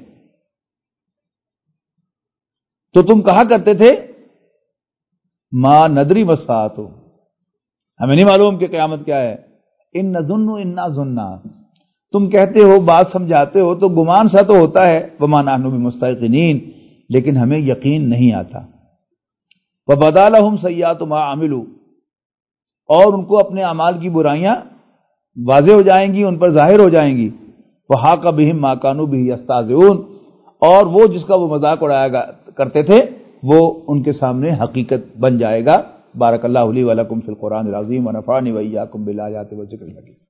تو تم کہا کرتے تھے ما ندری وَالسَّاعَةُ، ہمیں نہیں معلوم کہ قیامت کیا ہے. ان نظن انا ظننا، تم کہتے ہو، بات سمجھاتے ہو تو گمان سا تو ہوتا ہے. وما نحن بمستيقنين، لیکن ہمیں یقین نہیں آتا. وبدا لهم سیئات ما عملوا، اور ان کو اپنے اعمال کی برائیاں واضح ہو جائیں گی، ان پر ظاہر ہو جائیں گی. وحاق بهم ما كانوا به يستهزئون، اور وہ جس کا وہ مذاق اڑایا کرتے تھے وہ ان کے سامنے حقیقت بن جائے گا. بارک اللہ لی ولکم فی القرآن العظیم ونفعنی وإیاکم بالآیات والذکر الحکیم.